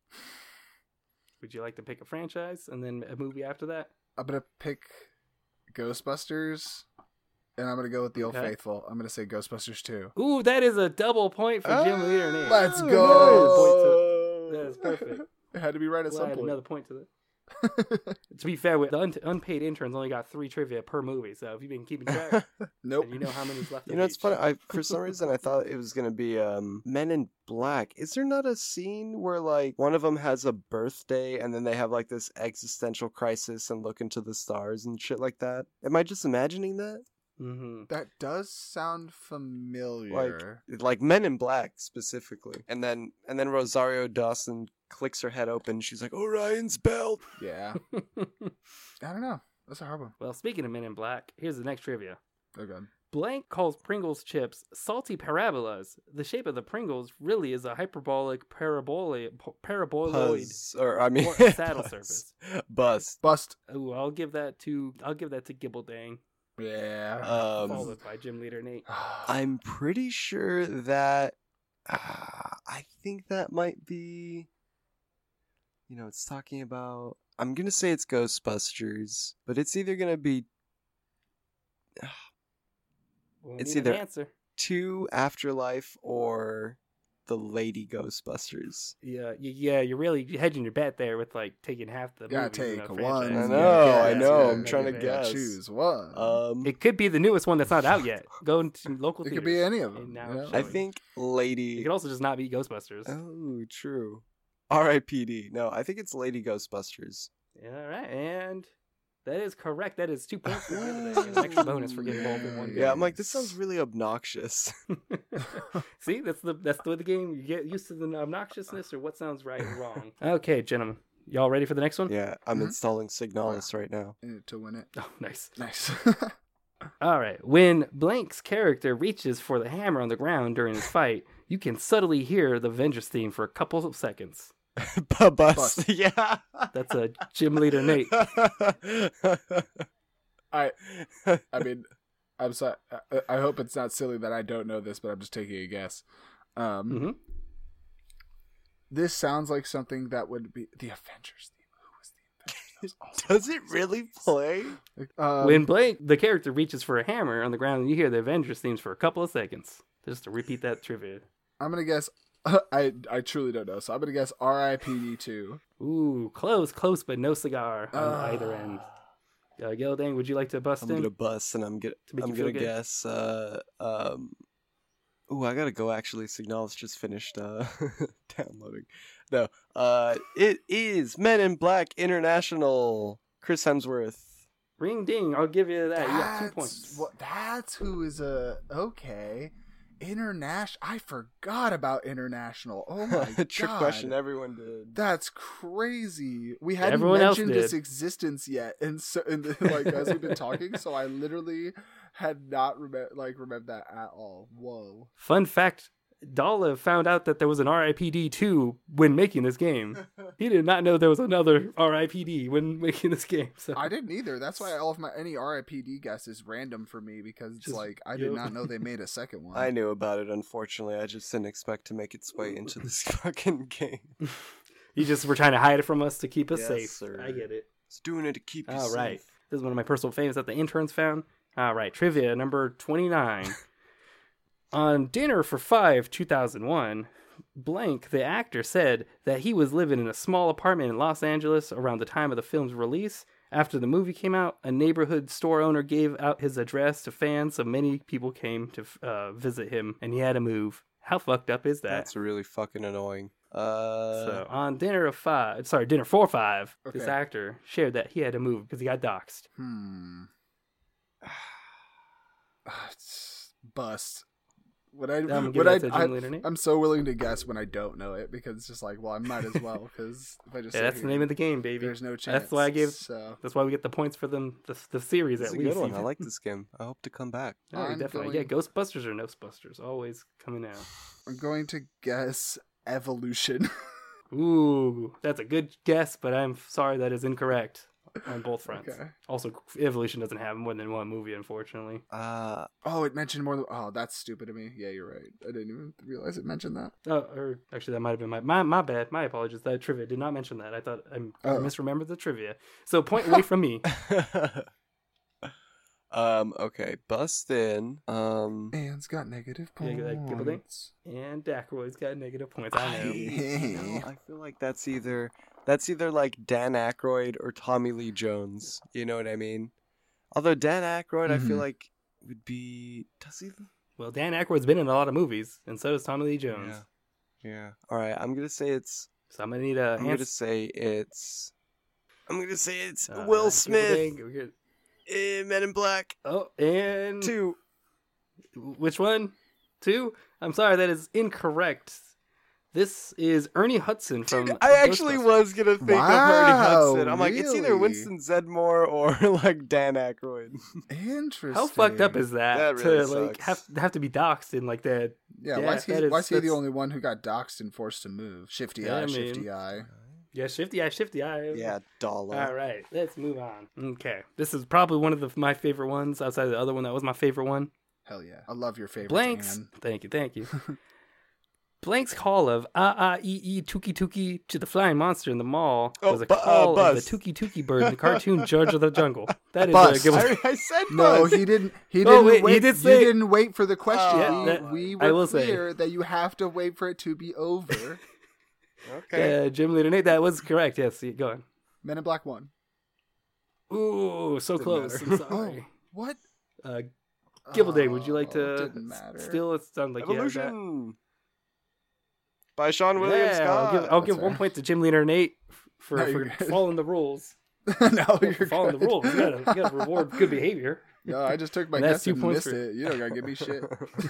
S1: Would you like to pick a franchise and then a movie after that?
S2: I'm gonna pick Ghostbusters, and I'm gonna go with the Old
S1: Okay.
S2: Faithful. I'm gonna say Ghostbusters 2.
S1: Ooh, that is a double point for Gym Leader Nate.
S2: Let's
S3: Oh,
S2: go.
S1: That is perfect.
S2: It had to be right at
S1: We'll
S2: some
S1: add
S2: point.
S1: another point to that. To be fair, with the unpaid interns only got 3 trivia per movie, so if you've been keeping track,
S2: Nope.
S1: then you know how many's left.
S3: You
S1: of
S3: know, it's
S1: each.
S3: funny. For some reason, I thought it was gonna be Men in Black. Is there not a scene where like one of them has a birthday and then they have like this existential crisis and look into the stars and shit like that? Am I just imagining that?
S1: Mm-hmm.
S2: That does sound familiar.
S3: Like Men in Black specifically, and then Rosario Dawson clicks her head open. She's like, Orion's belt.
S2: Yeah. I don't know. That's a hard one.
S1: Well, speaking of Men in Black, here's the next trivia.
S2: Okay.
S1: Blank calls Pringles chips salty parabolas. The shape of the Pringles really is a hyperbolic paraboloid
S3: Buzz, or I mean,
S1: or a saddle
S3: buzz.
S1: surface.
S3: Bust.
S2: Bust.
S1: Ooh, I'll give that to Gibble-Dang,
S2: Yeah.
S1: followed by Gym Leader Nate.
S3: I'm pretty sure that I think that might be. You know, it's talking about. I'm gonna say it's Ghostbusters, but it's either gonna be
S1: We'll
S3: It's
S1: need an
S3: either-
S1: answer.
S3: 2 Afterlife or the Lady Ghostbusters.
S1: Yeah, you're really hedging your bet there with like taking half the
S2: Gotta
S1: movies in
S2: take
S1: a
S2: one.
S1: franchise.
S3: I know,
S1: Yeah,
S3: I'm trying to
S1: yeah.
S3: guess.
S2: Choose one.
S1: It could be the newest one that's not out yet. Go into local
S2: It
S1: theaters.
S2: could be any of
S1: and
S2: them.
S1: now
S2: you
S1: it's
S2: know?
S3: I
S1: showing.
S3: think
S1: It
S3: Lady.
S1: could also just not be Ghostbusters.
S3: Oh, true. R.I.P.D. No, I think it's Lady Ghostbusters.
S1: Yeah, all right, and that is correct. That is 2 points for Gibble-Dang, and an extra bonus for getting both in one
S3: Yeah,
S1: game.
S3: I'm like, this sounds really obnoxious.
S1: See, that's the way the game. You get used to the obnoxiousness or what sounds right and wrong. Okay, gentlemen, y'all ready for the next one?
S3: Yeah, I'm
S2: Mhm.
S3: installing Signalis right now.
S2: In it to win it.
S1: Oh, nice.
S2: Nice.
S1: All right. When Blank's character reaches for the hammer on the ground during his fight, you can subtly hear the Avengers theme for a couple of seconds.
S3: Bust.
S2: Bust.
S3: Yeah.
S1: That's a Gym Leader Nate.
S2: I mean, I'm sorry. I hope it's not silly that I don't know this, but I'm just taking a guess.
S1: Mhm.
S2: This sounds like something that would be the Avengers theme. Who was the Avengers? That was awesome.
S3: Does it really play?
S1: When Blank, the character, reaches for a hammer on the ground, you hear the Avengers themes for a couple of seconds. Just to repeat that trivia.
S2: I'm gonna guess. I truly don't know, so I'm gonna guess R.I.P.D. 2.
S1: Ooh, close, but no cigar on either end. Gibble-Dang, would you like to bust
S3: I'm
S1: in?
S3: gonna bust, and I'm
S1: make
S3: gonna
S1: you feel good.
S3: guess. Ooh, I gotta go. Actually, Signalis just finished downloading. No, it is Men in Black International. Chris Hemsworth.
S1: Ring ding, I'll give you that. You got 2 points.
S2: That's who is okay. International. I forgot about International. Oh my god.
S3: Trick question. Everyone did.
S2: That's crazy. We hadn't
S1: Everyone else
S2: mentioned
S1: did.
S2: its existence yet, and so like as we've been talking, so I literally had not remembered that at all. Whoa.
S1: Fun fact: Dala found out that there was an RIPD 2 when making this game. He did not know there was another RIPD when making this game. So
S2: I didn't either. That's why all of my any RIPD guess is random for me because it's
S1: Just-
S2: like I did not know they made a second one.
S3: I knew about it. Unfortunately, I just didn't expect to make its way into this fucking game.
S1: you just were trying to hide it from us to keep us
S3: Yes,
S1: safe.
S3: sir.
S1: I get it.
S3: It's doing it to keep you
S1: All
S3: safe.
S1: right. This is one of my personal favorites that the interns found. All right, trivia number 29. On Dinner for Five, 2001, Blank, the actor, said that he was living in a small apartment in Los Angeles around the time of the film's release. After the movie came out, a neighborhood store owner gave out his address to fans, so many people came to visit him, and he had to move. How fucked up is that?
S3: That's really fucking annoying.
S1: So on Dinner for Five, this
S2: Okay.
S1: actor shared that he had to move because he got doxxed.
S2: Bust. Would I?
S1: I'm gonna give
S2: Would
S1: that
S2: I?
S1: to Jim Leader Nate.
S2: I'm so willing to guess when I don't know it because it's just like, well, I might as well because if I just
S1: Yeah,
S2: sit
S1: that's the
S2: here,
S1: name of the game, baby.
S2: there's no chance.
S1: That's why I gave.
S2: So
S1: That's why we get the points for them. The series
S3: It's
S1: at
S3: a
S1: least.
S3: good one. I
S1: even.
S3: like this game. I hope to come back.
S1: No,
S2: I'm
S1: definitely.
S2: going-
S1: Yeah, Ghostbusters or Ghostbusters, always coming out.
S2: I'm going to guess evolution.
S1: Ooh, that's a good guess, but I'm sorry that is incorrect on both fronts.
S2: Okay.
S1: Also, Evolution doesn't have more than one movie, unfortunately.
S2: Oh, it mentioned more than. Oh, that's stupid of me. Yeah, you're right. I didn't even realize it mentioned that.
S1: Or actually, that might have been my bad. My apologies. That trivia did not mention that. I thought I misremembered the trivia. So point away from me.
S3: Okay. Bust in.
S2: Anne's got negative
S1: Yeah,
S2: points.
S1: that Gibble Ding. And Aykroyd's got negative points. I know.
S3: I feel like that's either like Dan Aykroyd or Tommy Lee Jones. You know what I mean? Although Dan Aykroyd, I feel
S2: Mhm.
S3: like would be. Does he?
S1: Well, Dan Aykroyd's been in a lot of movies, and so does Tommy Lee Jones.
S3: Yeah. All right. I'm gonna say it's.
S1: So I'm gonna need a.
S3: I'm gonna say it's
S1: Uh,
S3: Will
S1: Gibble
S3: Smith
S1: Ding. We're good.
S3: in Men in Black
S1: Oh, and
S3: 2.
S1: which one? 2? I'm sorry, that is incorrect. This is Ernie Hudson from.
S3: Dude, I actually
S1: Ghostbusters.
S3: was gonna think of Ernie
S2: Wow,
S3: Hudson. I'm like, it's either
S2: really?
S3: Winston Zedmore or like Dan Aykroyd.
S2: Interesting.
S1: How fucked up is that?
S3: That really
S1: to like
S3: sucks.
S1: have to be doxxed in like that?
S2: Yeah,
S1: Yeah,
S2: why is he
S1: that is-
S2: the
S1: that's-
S2: only one who got doxxed and forced to move? Shifty
S1: Yeah,
S2: eye,
S1: I mean-
S2: shifty eye.
S1: Yeah, shifty eye.
S3: Yeah, dollar.
S1: All right, let's move on. Okay, this is probably one of my favorite ones outside of the other one that was my favorite one.
S2: Hell yeah. I love your favorite.
S1: Blanks. Thank you. Blank's call of Tuki Tuki to the flying monster in the mall
S3: Oh,
S1: was a call of
S3: Buzz.
S1: the Tuki Tuki bird in the cartoon George of the Jungle. That is
S2: Buzz.
S3: I said
S2: No,
S3: Buzz.
S2: he didn't. He
S1: Oh,
S2: didn't
S1: wait,
S2: wait.
S1: he did
S2: You
S1: say-
S2: didn't wait for the question.
S3: Yeah,
S1: that-
S2: we
S1: I
S2: were
S1: will say.
S2: clear that you have to wait for it to be over.
S3: Okay.
S1: Jim Leader Nate, that was correct. Yes, go on.
S2: Men in Black 1.
S1: Ooh, so
S2: Didn't
S1: close.
S2: matter.
S1: I'm sorry.
S2: What?
S1: Gibble would you like to
S2: Didn't matter.
S1: still? It sounds like you have that.
S3: Evolution. By Sean William
S1: Yeah,
S3: Scott.
S1: I'll give
S2: That's
S1: 1
S2: fair.
S1: point to Jim Leader Nate for
S2: No, you're good.
S1: following the rules.
S2: No, you're
S1: For following the
S2: good.
S1: rules. You gotta reward good behavior.
S2: No, I just took my
S1: And that's
S2: guess
S1: 2
S2: and
S1: points
S2: missed
S1: for-
S2: it. You don't gotta give me shit.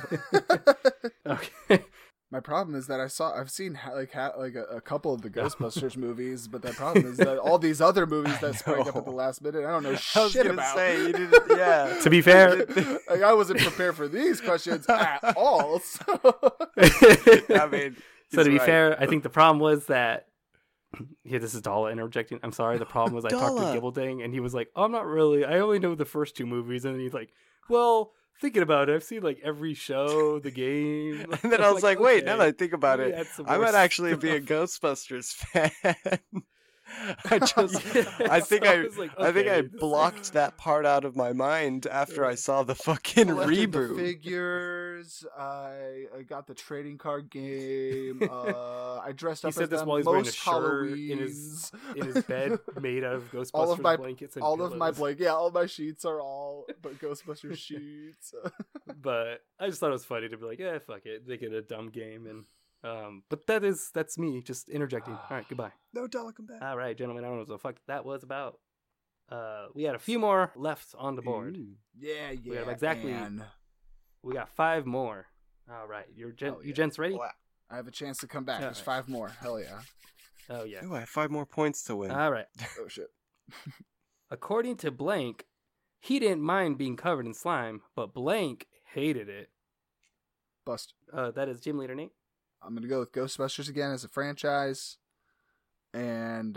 S1: Okay.
S2: My problem is that I've seen a couple of the Ghostbusters movies, but the problem is that all these other movies that sprang up at the last minute, I don't know
S3: I was
S2: shit
S3: gonna
S2: about.
S3: say you didn't. Yeah.
S1: To be fair,
S2: Like, I wasn't prepared for these questions at all. So.
S3: I mean,
S1: so to be
S3: he's right.
S1: fair, I think the problem was that. Yeah, this is Dala interjecting. I'm sorry. The problem was I talked to
S3: Dala.
S1: Gibbelding, and he was like, "Oh, I'm not really. I only know the first 2 movies." And then he's like, "Well, thinking about it, I've seen like every show, the game."
S3: And then I was like, wait, now that I
S1: okay,
S3: think about
S1: maybe
S3: it,
S1: add some
S3: I
S1: more
S3: might actually be a
S1: stuff.
S3: Ghostbusters fan. I just,
S1: Yeah,
S3: I think
S1: so
S3: I
S1: was like,
S3: I think I
S1: okay, this-
S3: blocked that part out of my mind after I saw the fucking
S2: Collected the
S3: reboot.
S2: figures. I got the trading card game. I dressed
S1: He
S2: up
S1: said
S2: as
S1: this
S2: them
S1: while he's wearing a
S2: most
S1: shirt in his
S2: Halloweens.
S1: bed made out of Ghostbusters
S2: All of my-
S1: blankets and
S2: all of my
S1: pillows.
S2: all my sheets are all but Ghostbusters sheets.
S1: But I just thought it was funny to be like, yeah, fuck it, make it a dumb game, and but that's me just interjecting. All right, goodbye.
S3: No, Dollar, come back.
S1: All right, gentlemen, I don't know what the fuck that was about. We had a few more left on the board.
S3: Ooh.
S2: Yeah,
S1: got exactly-
S2: man.
S1: We got 5 more. All right, you
S2: yeah.
S1: gents ready?
S3: Wow.
S2: I have a chance to come back.
S1: All
S2: There's
S1: right.
S2: 5 more. Hell yeah.
S1: Oh yeah.
S3: Ooh, I have 5 more points to win.
S1: All right.
S2: Oh shit.
S1: According to Blank, he didn't mind being covered in slime, but Blank hated it.
S2: Bust.
S1: That is Gym Leader Nate.
S2: I'm gonna go with Ghostbusters again as a franchise, and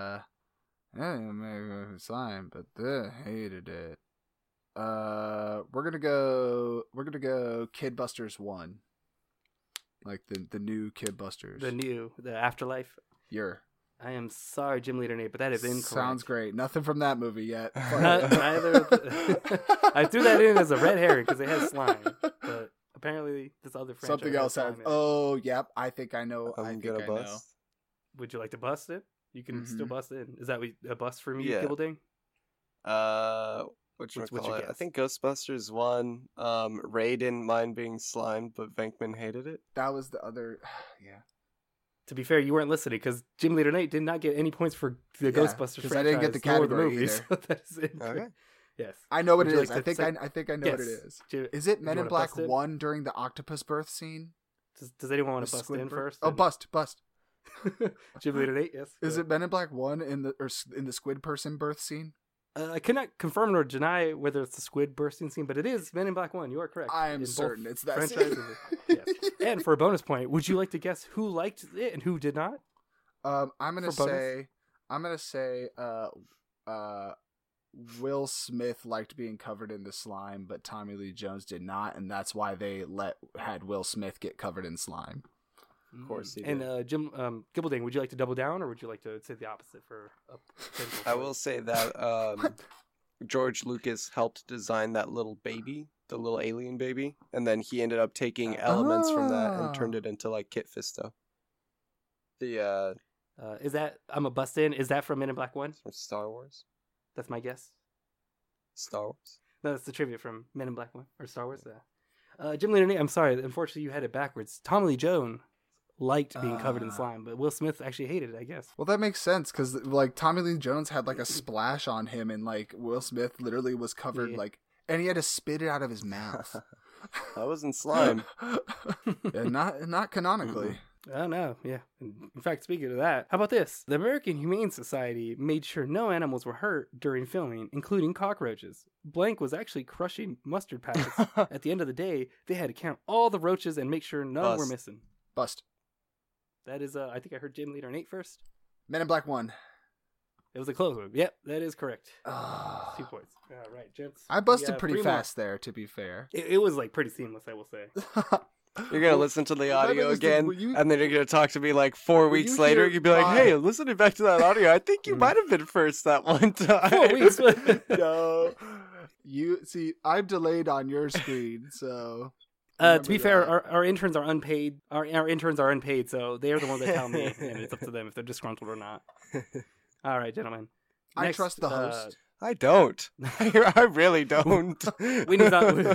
S2: slime, but they hated it. We're gonna go Kid Busters 1, like the new Kid Busters.
S1: The Afterlife. I am sorry, Gym Leader Nate, but that is incorrect.
S2: Sounds great. Nothing from that movie yet.
S1: Neither. I threw that in as a red herring because it has slime, but apparently this other franchise
S2: Something else has.
S1: slime in it.
S2: Oh, yep. I think I know.
S3: I'm gonna bust.
S1: Would you like to bust it? You can
S2: Mhm.
S1: still bust it. Is that a bust for me,
S3: Yeah.
S1: Kibble-Ding?
S3: What's
S1: your
S3: your
S1: guess?
S3: I think Ghostbusters 1. Ray didn't mind being slimed, but Venkman hated it.
S2: That was the other. Yeah.
S1: To be fair, you weren't listening because Gym Leader Nate did not get any points for the
S2: Yeah,
S1: Ghostbusters
S2: 'cause
S1: franchise.
S2: I didn't get the
S1: nor
S2: category
S1: movies.
S2: either.
S1: So that is incorrect.
S3: Okay.
S1: Yes.
S2: I know what
S1: Would
S2: it
S1: you
S2: is.
S1: like to
S2: I think I know what it is. Is it Men in Black 1 during the octopus birth scene?
S1: Does anyone want
S2: The
S1: to bust
S2: squid
S1: in
S2: birth?
S1: first?
S2: Oh, bust.
S1: Gym Leader Nate, yes.
S2: Is it Men in Black 1 in the squid person birth scene?
S1: I cannot confirm nor deny whether it's the squid bursting scene, but it is Men in Black 1. You are correct.
S2: I am
S1: In both
S2: certain it's that
S1: franchises.
S2: scene.
S1: Yes. And for a bonus point, would you like to guess who liked it and who did not?
S2: I'm gonna
S1: For bonus?
S2: say Will Smith liked being covered in the slime, but Tommy Lee Jones did not, and that's why they had Will Smith get covered in slime.
S3: Of course he
S1: And
S3: did.
S1: Jim Gibbelding, would you like to double down or would you like to say the opposite for a potential
S3: I
S1: point?
S3: will say that George Lucas helped design that little baby, the little alien baby, and then he ended up taking elements from that and turned it into like Kit Fisto. The
S1: Is that I'm a bust in? Is that from Men in Black 1?
S3: from Star Wars.
S1: That's my guess.
S3: Star Wars.
S1: No, that's the trivia from Men in Black 1 or Star Wars. Jim Leonard, I'm sorry. Unfortunately, you had it backwards. Tommy Lee Jones liked being covered in slime, but Will Smith actually hated it, I guess.
S2: Well, that makes sense because like Tommy Lee Jones had like a splash on him, and like Will Smith literally was covered like, and he had to spit it out of his mouth.
S3: That wasn't slime.
S2: Yeah, not canonically.
S1: Oh, no. Yeah. In fact, speaking of that, how about this? The American Humane Society made sure no animals were hurt during filming, including cockroaches. Blank was actually crushing mustard packets. At the end of the day, they had to count all the roaches and make sure none were missing.
S2: Bust.
S1: That is, I think I heard Jim Leader Nate first.
S2: Men in Black 1.
S1: It was a close one. Yep, that is correct.
S2: Oh.
S1: 2 points. All right, gents.
S2: I busted
S1: Yeah,
S2: pretty
S1: 3 more.
S2: fast there, to be fair.
S1: It was like pretty seamless, I will say.
S3: You're gonna listen to the audio
S2: is the-
S3: again,
S2: will you-
S3: and then you're gonna talk to me like 4 weeks
S2: you
S3: later.
S2: hear
S3: You'd be like,
S2: my-
S3: "Hey, I'm listening back to that audio. I think you might have been first that one time."
S1: 4 weeks.
S2: No. You see, I'm delayed on your screen, so.
S1: To be
S2: remember
S1: fair,
S2: that.
S1: our interns are unpaid. Our interns are unpaid, so they are the ones that tell me, and it's up to them if they're disgruntled or not. All right, gentlemen.
S2: I
S1: Next,
S2: trust the host.
S3: I don't. I really don't.
S1: Winnie's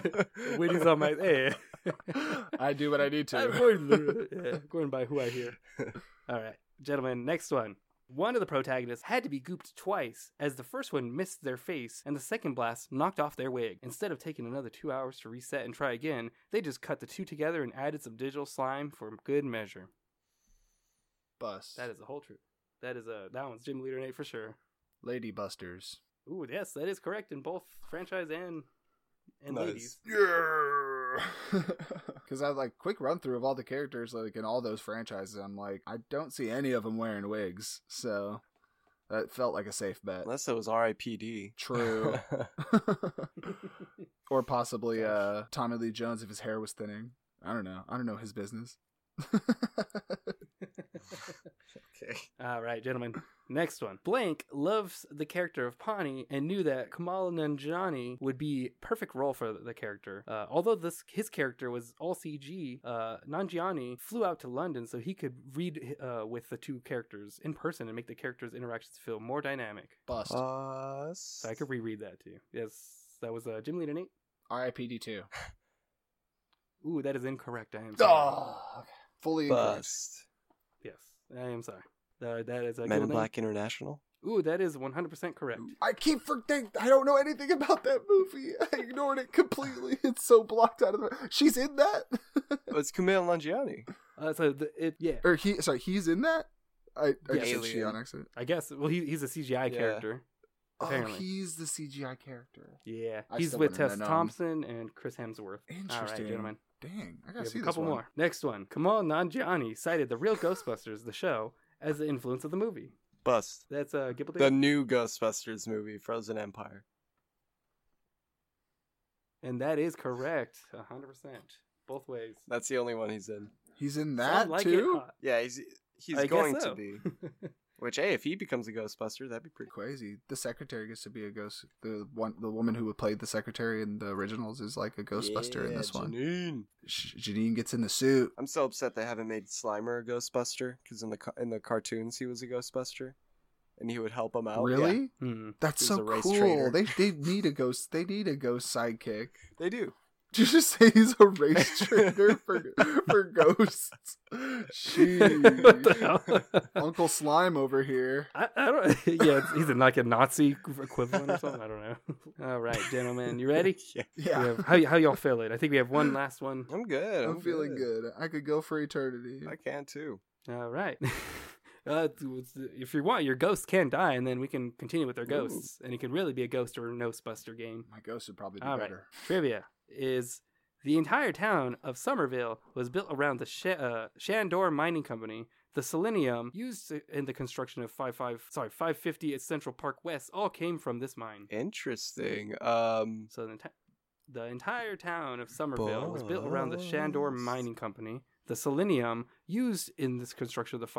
S1: on my. Hey.
S2: I do what I need
S1: I'm
S2: to.
S1: going by who I hear. All right, gentlemen. Next one. One of the protagonists had to be gooped twice, as the first one missed their face and the second blast knocked off their wig. Instead of taking another 2 hours to reset and try again, they just cut the two together and added some digital slime for good measure.
S2: Bust.
S1: That is the whole truth. That one's Jim Leader Nate for sure.
S2: Lady Busters.
S1: Ooh, yes, that is correct in both franchise and
S3: Nice.
S1: ladies.
S2: Yeah. Because I have like quick run through of all the characters like in all those franchises. I'm like, I don't see any of them wearing wigs, so that felt like a safe bet.
S3: Unless it was R.I.P.D.
S2: True. Or possibly Tommy Lee Jones if his hair was thinning. I don't know his business.
S3: Okay.
S1: All right, gentlemen. Next one. Blank loves the character of Pawnee and knew that Kamal Nanjiani would be perfect role for the character. Although his character was all CG, Nanjiani flew out to London so he could read with the two characters in person and make the characters' interactions feel more dynamic.
S2: Bust.
S1: So I could reread that too. Yes, that was Jim Leader Nate.
S2: R.I.P.D. 2.
S1: Ooh, that is incorrect. I am sorry.
S2: Oh, fully incorrect.
S3: Bust.
S1: Yes, I am sorry. That is
S3: Men in Black International.
S1: Ooh, that is 100% correct.
S2: I keep forgetting. I don't know anything about that movie. I ignored it completely. It's so blocked out of the. She's in that.
S3: It's Kumail Nanjiani.
S1: Yeah.
S2: Or he's in that. I
S1: Yeah,
S2: just said she
S3: Alien.
S2: on accident.
S1: I guess. Well, he's a CGI
S3: Yeah.
S1: character. Apparently.
S2: Oh, he's the CGI character.
S1: Yeah.
S2: I
S1: He's
S2: still
S1: with
S2: wouldn't have
S1: Tessa
S2: known.
S1: Thompson and Chris Hemsworth. All right,
S2: Interesting.
S1: gentlemen.
S2: Dang, I
S1: We
S2: gotta
S1: have
S2: see
S1: a
S2: this
S1: couple
S2: one.
S1: more. Next one. Kamal Nanjiani cited the real Ghostbusters, the show, as the influence of the movie.
S3: Bust.
S1: That's Gibble
S3: The new Ghostbusters movie, Frozen Empire.
S1: And that is correct. 100%. Both ways.
S3: That's the only one he's in.
S2: He's in
S1: Sound
S2: that
S1: like
S2: too.
S1: it hot.
S3: Yeah, he's
S1: I guess
S3: going
S1: so.
S3: to be. Which, hey, if he becomes a Ghostbuster, that'd be pretty cool.
S2: Crazy. The secretary gets to be a ghost. The woman who played the secretary in the originals is like a Ghostbuster in this one.
S3: Janine.
S2: Janine gets in the suit.
S3: I'm so upset they haven't made Slimer a Ghostbuster because in the cartoons he was a Ghostbuster, and he would help him out.
S2: Really?
S3: Yeah,
S1: Hmm.
S2: That's
S3: He's
S2: so
S3: a race
S2: cool.
S3: traitor.
S2: They need a ghost. They need a ghost sidekick.
S3: they do.
S2: Did you just say he's a race trader for ghosts?
S1: What
S2: Jeez.
S1: the hell?
S2: Uncle Slime over here.
S1: I don't. Yeah, he's like a Nazi equivalent or something. I don't know. All right, gentlemen, you ready?
S3: Yeah,
S1: We
S2: Yeah.
S1: have, how y'all feeling? I think we have one last one.
S3: I'm good.
S2: I'm feeling good. I could go for eternity.
S3: I can too.
S1: All right. If you want, your ghost can die, and then we can continue with our ghosts, and it can really be a ghost or a Ghostbuster game.
S2: My ghost would probably be
S1: All right.
S2: better.
S1: Trivia is the entire town of Somerville was built around the Shandor Mining Company. The selenium used in the construction of 550 at Central Park West all came from this mine.
S3: Interesting.
S1: So the entire town of Somerville was built around the Shandor Mining Company. The selenium used in this construction of the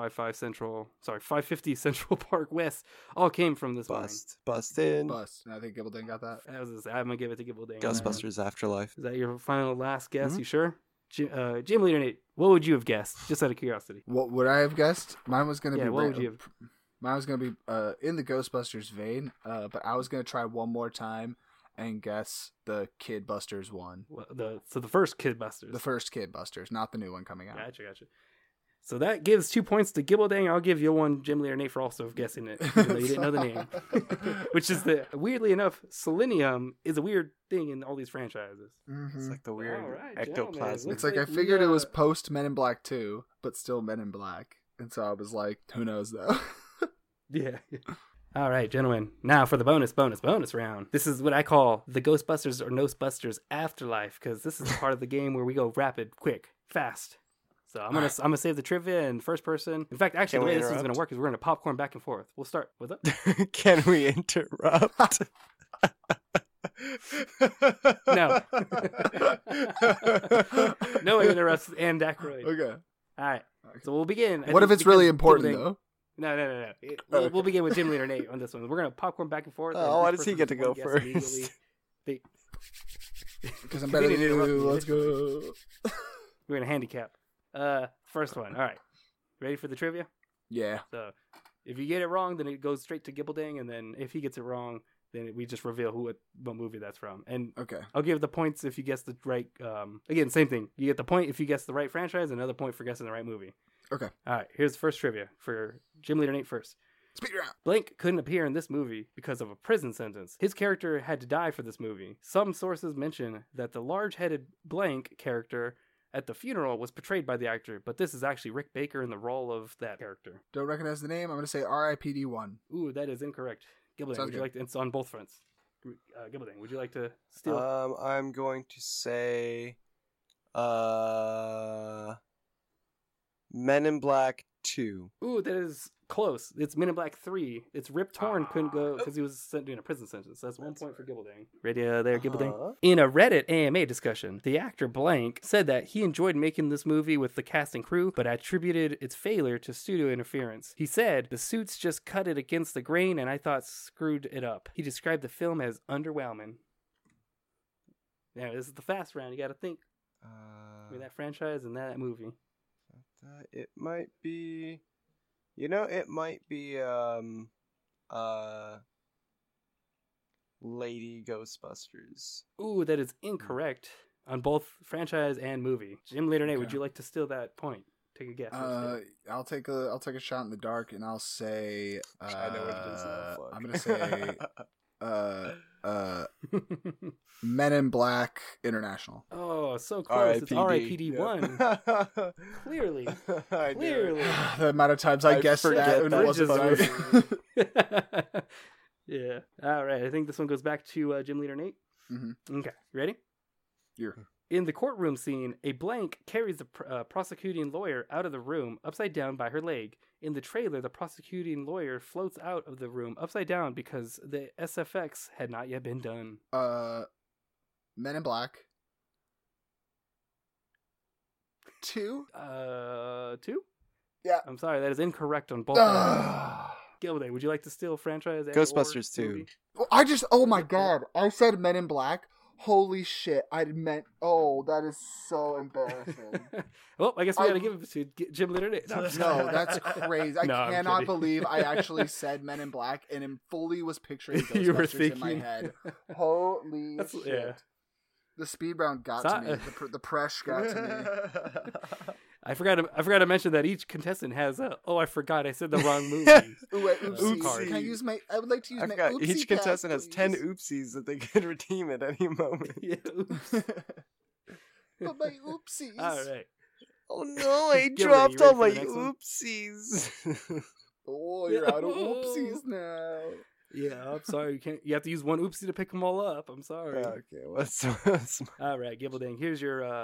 S1: 550 Central Park West all came from this
S3: Bustin'.
S2: Bust. And I think Gibbleden got that.
S1: mine. I'm gonna give it to Gibbleden.
S3: Ghostbusters Afterlife.
S1: Is that your final last guess?
S3: Mhm.
S1: You sure? Gym Leader Nate, what would you have guessed? Just out of curiosity.
S2: What would I have guessed? Mine was gonna
S1: Yeah,
S2: be.
S1: what would you have?
S2: Mine was gonna be in the Ghostbusters vein. But I was gonna try one more time and guess the Kid Busters one.
S1: The first Kid Busters.
S2: The first Kid Busters, not the new one coming out.
S1: Gotcha. So that gives 2 points to Gibbleden. I'll give you one, Gym Leader Nate, for also guessing it, even though you didn't know the name. Which is weirdly enough, selenium is a weird thing in all these franchises.
S3: It's like the weird
S1: All right,
S3: ectoplasm.
S2: It's like I
S1: like we,
S2: figured it was post Men in Black 2, but still Men in Black. And so I was like, who knows though?
S1: Yeah. All right, gentlemen. Now for the bonus round. This is what I call the Ghostbusters or Ghostbusters Afterlife, because this is the part of the game where we go rapid, quick, fast. So I'm gonna save the trivia in first person. In fact, actually,
S3: Can
S1: the
S3: we
S1: way this is
S3: interrupt?
S1: gonna work is we're gonna popcorn back and forth. We'll start with it.
S3: Can we interrupt?
S1: No. No interrupts and Aykroyd.
S2: Okay.
S1: All right. So we'll begin. I
S2: What if
S1: think
S2: it's really
S1: because
S2: important
S1: Gibbleden-
S2: though?
S1: No. We'll begin with Gym Leader Nate on this one. We're gonna popcorn back and forth.
S3: Oh,
S1: and
S3: why
S1: each
S3: does he
S1: person
S3: get to
S1: has one
S3: go
S1: guess
S3: first?
S1: immediately.
S2: Because I'm better than
S1: Convenient
S2: you.
S1: interrupt
S2: Let's go.
S1: We're gonna handicap. First one. All right. Ready for the trivia?
S2: Yeah.
S1: So, if you get it wrong, then it goes straight to Gibbleden, and then if he gets it wrong, then we just reveal what movie that's from. And
S2: Okay.
S1: I'll give the points if you guess the right. Again, same thing. You get the point if you guess the right franchise, another point for guessing the right movie.
S2: Okay.
S1: All right. Here's the first trivia for Gym Leader Nate first.
S2: Speed round.
S1: Blank couldn't appear in this movie because of a prison sentence. His character had to die for this movie. Some sources mention that the large-headed Blank character at the funeral was portrayed by the actor, but this is actually Rick Baker in the role of that character.
S2: Don't recognize the name. I'm gonna say RIPD1.
S1: Ooh, that is incorrect. Gibbleden,
S2: Sounds
S1: would you
S2: good.
S1: like to? It's on both fronts. Gibbleden, would you like to steal?
S3: I'm going to say Men in Black 2.
S1: Ooh, that is close. It's Men in Black 3. It's Rip Torn couldn't go because he was sent in a prison sentence. That's 1 point for Gibbleden. Ready there, Gibbleden?
S3: Uh-huh.
S1: In a Reddit AMA discussion, the actor Blank said that he enjoyed making this movie with the cast and crew, but attributed its failure to studio interference. He said, "The suits just cut it against the grain and I thought screwed it up." He described the film as underwhelming. Now, this is the fast round. You got to think with that franchise and that movie.
S3: It might be, it might be Lady Ghostbusters.
S1: Ooh, that is incorrect on both franchise and movie. Jim Leader Nate, would
S2: Okay.
S1: you like to steal that point? Take a guess.
S2: I'll take a shot in the dark, and I'll say.
S3: I know what it is now. Fuck.
S2: I'm gonna say. Men in Black International.
S1: Oh, so close. It's R.I.P.D.
S3: Yep.
S1: 1. Clearly.
S3: I knew it.
S2: The amount of times I guessed
S3: forget
S2: that and
S3: that
S2: it wasn't
S3: just
S2: right.
S1: Yeah. All right. I think this one goes back to Gym Leader Nate.
S2: Mm-hmm.
S1: Okay. You ready?
S2: Here.
S1: In the courtroom scene, a blank carries the prosecuting lawyer out of the room upside down by her leg. In the trailer, the prosecuting lawyer floats out of the room upside down because the SFX had not yet been done.
S2: Men in Black. 2?
S1: 2?
S2: Yeah.
S1: I'm sorry, that is incorrect on both. Gilday, would you like to steal franchise?
S3: Ghostbusters 2.
S1: Movie?
S2: Oh my god, I said Men in Black. Holy shit, I meant, that is so embarrassing.
S1: Well, I guess we gotta give it to Jim Leonard.
S2: No, that's crazy. I
S1: No, I'm
S2: cannot
S1: kidding.
S2: believe I actually said Men in Black and fully was picturing
S1: You were
S2: Ghostbusters in my
S1: thinking.
S2: head. Holy
S1: That's-
S2: shit.
S1: yeah.
S2: The speed round got to me. The press got to me.
S1: I forgot to mention that each contestant has I forgot I said the wrong movie.
S2: Ooh, wait, oopsies.
S1: Oopsie.
S2: Can I use my? I would like to use
S3: I
S2: my
S3: forgot.
S2: oopsie
S3: Each
S2: pad,
S3: contestant has 10
S2: please.
S3: oopsies that they can redeem at any moment.
S1: Yeah, oops.
S2: But my oopsies.
S1: All right.
S3: Oh no, I
S1: Gilbert,
S3: dropped
S1: you ready
S3: all
S1: for
S3: my
S1: the next one?
S3: oopsies.
S2: Oh, you're
S1: Yeah.
S2: out of oopsies now.
S1: Yeah, I'm sorry. You have to use one oopsie to pick them all up. I'm sorry.
S3: Okay, what's
S1: All right, Gibbelding. Here's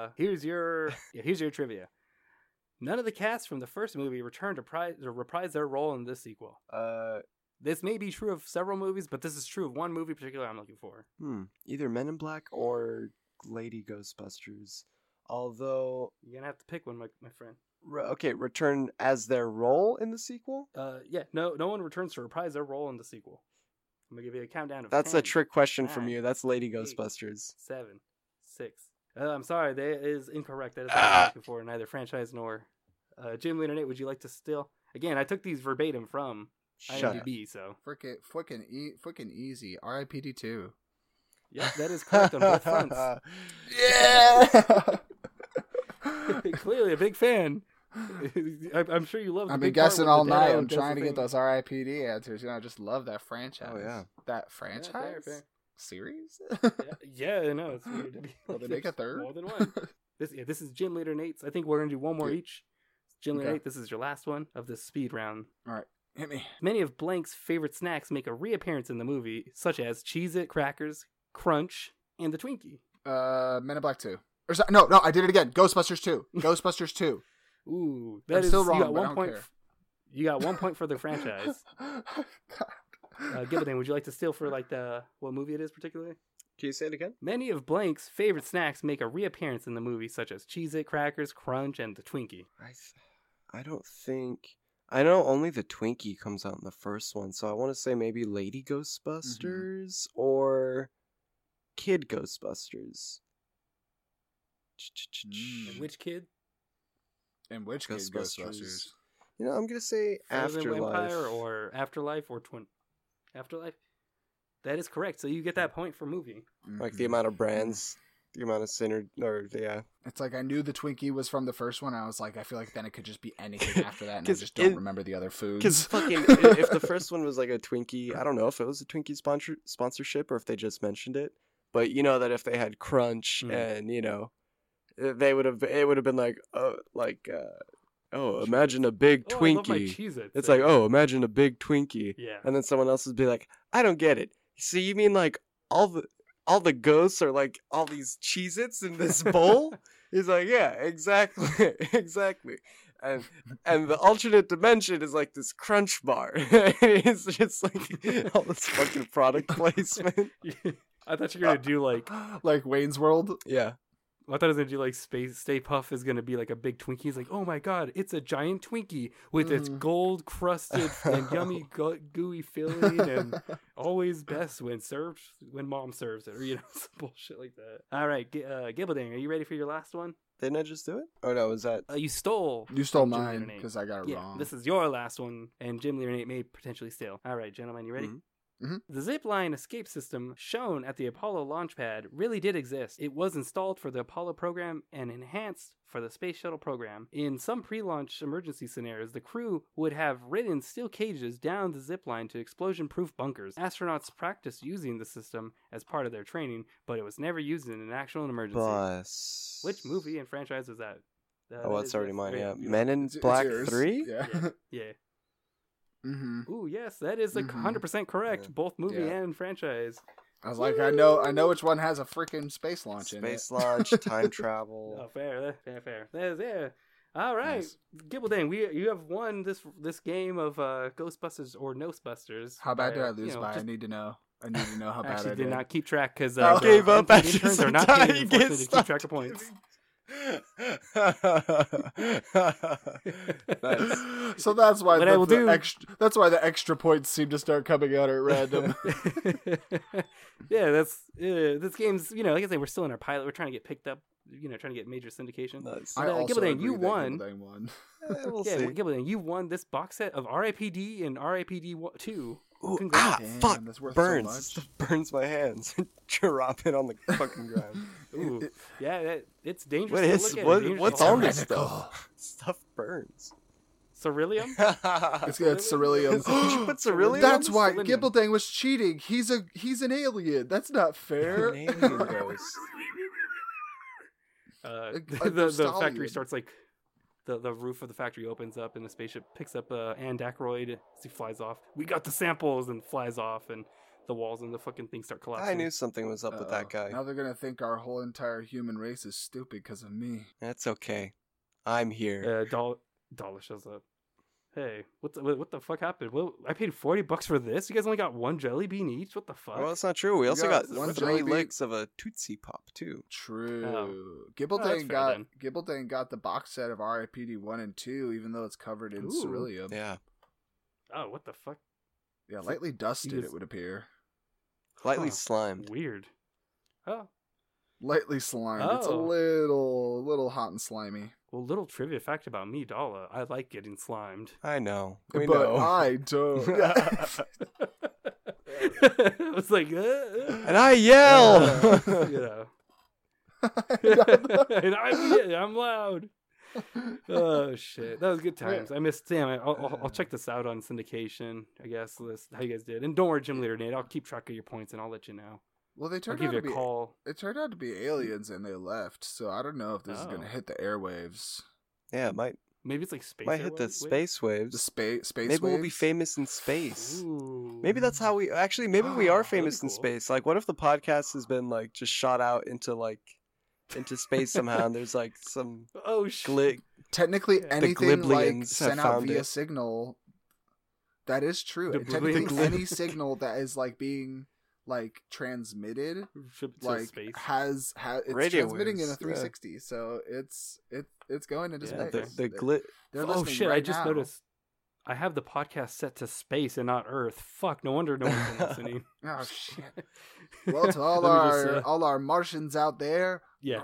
S1: your trivia. None of the cast from the first movie returned to reprise their role in this sequel. This may be true of several movies, but this is true of one movie in particular I'm looking for.
S3: Either Men in Black or Lady Ghostbusters. Although,
S1: You're gonna have to pick one, my friend.
S3: return as their role in the sequel?
S1: Yeah, no one returns to reprise their role in the sequel. I'm gonna give you a countdown of
S3: That's
S1: 10,
S3: a trick question from
S1: 9,
S3: you. That's Lady
S1: 8,
S3: Ghostbusters.
S1: 7, 6. I'm sorry, that is incorrect. That is not what I'm looking for, neither franchise nor Jim Leonard Nate. Would you like to steal? Again, I took these verbatim from
S3: Shut up.
S1: IMDb, so
S2: Freaking easy. R.I.P.D. 2.
S1: yeah, that is correct on both fronts.
S2: Yeah.
S1: Clearly a big fan. I'm sure you love.
S2: I've
S1: the
S2: been
S1: big part
S2: guessing
S1: when
S2: all
S1: the dead
S2: night.
S1: end
S2: I'm
S1: does
S2: trying
S1: the
S2: to get
S1: thing.
S2: those R.I.P.D. answers. I just love that franchise.
S3: Oh, yeah.
S2: That franchise?
S1: fair.
S2: Series?
S1: Yeah, I know. It's weird to be.
S2: Will they make a third?
S1: More than one. This is Jim Leader Nate's. I think we're gonna do one more
S2: Dude.
S1: each. Jim Leader
S2: Okay.
S1: Nate, this is your last one of this speed round.
S2: All right. Hit me.
S1: Many of Blank's favorite snacks make a reappearance in the movie, such as Cheez-It, crackers, Crunch, and the Twinkie.
S2: Men in Black 2. No, I did it again. Ghostbusters 2. Ghostbusters 2.
S1: Ooh,
S2: I'm
S1: that is
S2: still wrong,
S1: you got
S2: but I
S1: 1
S2: don't
S1: point.
S2: care.
S1: You got 1 point for the franchise. Gilbertine, would you like to steal for what movie it is particularly?
S3: Can you say it again?
S1: Many of Blank's favorite snacks make a reappearance in the movie, such as Cheez-It, crackers, Crunch, and the Twinkie.
S3: I don't think... I know only the Twinkie comes out in the first one, so I want to say maybe Lady Ghostbusters or Kid Ghostbusters.
S1: And which kid?
S2: And which kid Ghostbusters?
S3: You know, I'm going to say
S1: Frozen
S3: Afterlife.
S1: Empire or Afterlife or Afterlife? That is correct. So you get that point for movie.
S3: Like the amount of brands, the amount of yeah.
S2: It's like I knew the Twinkie was from the first one. I was like, I feel like then it could just be anything after that, and I
S3: 'Cause
S2: just don't
S3: it-
S2: remember the other foods.
S3: Because fucking, if the first one was like a Twinkie, I don't know if it was a Twinkie sponsorship or if they just mentioned it. But you know that if they had Crunch and you know, it would have been like, imagine a big
S1: Oh, I love my
S3: Twinkie.
S1: Cheez-Its.
S3: It's like, imagine a big Twinkie.
S1: Yeah.
S3: And then someone else would be like, I don't get it. So you mean like all the ghosts are like all these Cheez-Its in this bowl? He's like, yeah, exactly, exactly. And the alternate dimension is like this Crunch bar. It's just like all this fucking product placement.
S1: I thought you were gonna do
S2: like Wayne's World.
S3: Yeah.
S1: I thought it was gonna do like Stay Puff is gonna be like a big Twinkie. It's like, oh my god, it's a giant Twinkie with its gold crusted and yummy gooey filling, and always best when mom serves it, or some bullshit like that. All right, Gibbelding, are you ready for your last one?
S3: Didn't I just do it? Oh no, was that?
S1: You stole.
S2: You stole
S1: from Jim
S2: mine
S1: Leonard Nate.
S2: because I got it
S1: Yeah,
S2: wrong.
S1: this is your last one, and Jim Leonard Nate may potentially steal. All right, gentlemen, you ready?
S3: Mhm.
S1: The zipline escape system shown at the Apollo launch pad really did exist. It was installed for the Apollo program and enhanced for the Space Shuttle program. In some pre-launch emergency scenarios, the crew would have ridden steel cages down the zipline to explosion-proof bunkers. Astronauts practiced using the system as part of their training, but it was never used in an actual emergency.
S3: Bus.
S1: Which movie and franchise was that?
S3: Oh, it's already mine, yeah.
S1: You-
S3: Men in
S2: It's
S3: Black
S2: yours.
S3: 3?
S2: Yeah.
S1: Yeah.
S2: Mm-hmm.
S1: Ooh, yes, that is like 100% correct.
S3: Yeah.
S1: Both movie
S2: Yeah.
S1: and franchise.
S2: I was like, I know which one has a freaking space launch in it.
S3: Space launch, time travel.
S1: Oh, fair. There's, yeah. All right,
S2: Nice.
S1: Gibblедang, you have won this game of Ghostbusters or Ghostbusters.
S2: How bad did I
S1: by,
S2: lose by? I need to know. I need to know how
S1: I
S2: bad
S1: actually
S2: I
S1: did
S2: did.
S1: not keep track because
S2: Oh.
S3: Gave up after
S1: interns are
S3: some
S1: not
S3: time.
S1: paid,
S3: You
S1: unfortunately, to keep
S3: stopped
S1: track of points.
S3: Nice.
S2: So that's why
S1: What I will do-
S2: that's why the extra points seem to start coming out at random.
S1: Yeah, this game's, like I say, we're still in our pilot. We're trying to get picked up, trying to get major syndication.
S3: Nice.
S1: I Gibbledang, you won.
S2: won.
S3: We'll
S1: Yeah,
S3: see.
S1: Gibbledang, you won this box set of R.I.P.D. and R.I.P.D. 2.
S3: Ooh,
S1: Congrats.
S2: Damn,
S3: fuck!
S2: that's worth
S3: Burns.
S2: so
S3: Stuff burns my hands. Drop it on the fucking ground.
S1: Ooh, yeah, it's dangerous
S3: What
S1: to
S3: is
S1: look at.
S3: what?
S1: Dangerous
S3: What's
S1: to
S3: on
S1: look
S3: this
S1: at.
S3: stuff? Stuff burns.
S1: Ceruleum?
S2: It's Ceruleum.
S3: Did you put ceruleum?
S2: That's
S3: on
S2: why
S1: Selenium.
S2: Gibbledang was cheating. He's an alien. That's not fair.
S3: An alien ghost.
S1: The
S2: stallion.
S1: factory starts like the roof of the factory opens up and the spaceship picks up Anne Aykroyd as he flies off. We got the samples and flies off and the walls and the fucking thing start collapsing.
S3: I knew something was up with that guy.
S2: Now they're gonna think our whole entire human race is stupid because of me.
S3: That's okay. I'm here.
S1: Dollar shows up. Hey, what the fuck happened? Well, I paid $40 for this. You guys only got one jelly bean each. What the fuck?
S3: Well, that's not true. We
S2: You
S3: also
S2: got
S3: got
S2: one
S3: 3
S2: jelly bean.
S3: licks of a Tootsie Pop too.
S2: True.
S1: that's
S2: Gibbledang
S1: fair then.
S2: got the box set of R.I.P.D. 1 and 2, even though it's covered in
S1: Ooh.
S2: ceruleum.
S3: Yeah.
S1: Oh, what the fuck?
S2: Yeah, lightly dusted,
S1: just-
S2: it would appear.
S3: Lightly
S1: Huh.
S3: slimed.
S1: Weird. Oh,
S2: Lightly slimed. It's a
S1: Oh.
S2: little hot and slimy.
S1: well, little trivia fact about me, Dalla. I like getting slimed.
S3: I know. We
S2: but
S3: know.
S2: I don't.
S1: I was like,
S3: And I yell.
S1: and I'm loud. Oh shit, that was good times. I missed. Damn, I'll check this out on syndication. I guess list how you guys did. And don't worry, Gym Leader Nate. I'll keep track of your points and I'll let you know.
S2: Well, they
S1: I'll
S2: turned
S1: give
S2: out
S1: you
S2: to
S1: a
S2: be
S1: call.
S2: it turned out to be aliens and they left. So I don't know if this is
S1: Oh.
S2: gonna hit the airwaves.
S3: Yeah, it might
S1: Maybe it's like space.
S3: might hit the
S1: Airwaves?
S3: space waves.
S2: The space
S3: Maybe we'll be
S2: waves?
S3: famous in space.
S1: Ooh.
S3: Maybe that's how we actually. Maybe we are
S1: That'd be
S3: famous in
S1: cool.
S3: space. Like, what if the podcast has been like just shot out into space somehow? And there's like some
S1: Oh shit.
S3: glit.
S2: Technically,
S1: The
S2: anything like
S3: Gliblians have
S2: sent out
S3: found
S2: via
S3: it.
S2: signal, that is true.
S1: The
S2: And technically,
S1: Gliblians.
S2: any signal that is like being like transmitted,
S1: Ship to
S2: like
S1: space.
S2: has it's
S3: Radio
S2: transmitting in a
S3: waves, yeah.
S2: 360. So it's going into
S1: Yeah,
S2: space.
S3: The glit.
S2: They're
S1: Oh
S2: listening
S1: shit! I
S2: right
S1: just
S2: now.
S1: noticed. I have the podcast set to space and not Earth. Fuck! No wonder no one's been listening.
S2: Oh shit! Well, to all
S1: Let me
S2: our
S1: just,
S2: all our Martians out there,
S1: Yeah.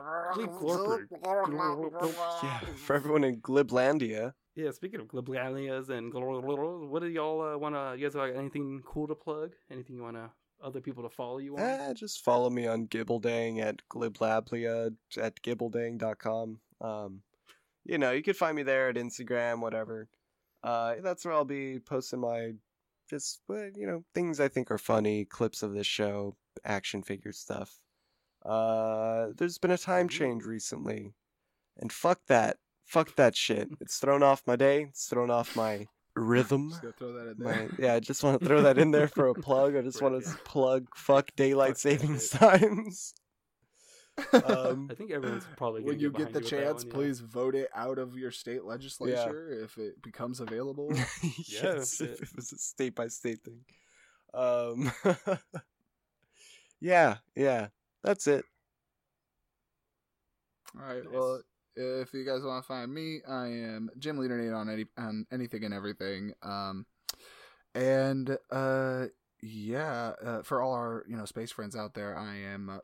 S3: Yeah, for everyone in Gliblandia.
S1: Yeah, speaking of Gliblianias and what do y'all want to? You guys got anything cool to plug? Anything you want other people to follow you on?
S3: Just follow me on Gibbledang at Gliblablia at Gibbledang.com. You can find me there at Instagram, whatever. That's where I'll be posting my things I think are funny, clips of this show, action figure stuff. There's been a time change recently, and fuck that shit. It's thrown off my day. It's thrown off my rhythm.
S2: just go throw that in there.
S3: I just want to throw that in there for a plug. I just want to plug fuck daylight
S1: Fuck that
S3: savings
S1: shit.
S3: times.
S1: I think everyone's probably gonna
S2: When you
S1: get
S2: get the
S1: behind you with that
S2: chance,
S1: one, yeah.
S2: please vote it out of your state legislature if it becomes available.
S3: Yes,
S1: shit.
S3: if it was a state by state thing. Yeah, that's it.
S2: All right.
S1: Nice.
S2: Well, if you guys want to find me, I am Gym Leader Nate on anything and everything. For all our space friends out there, I am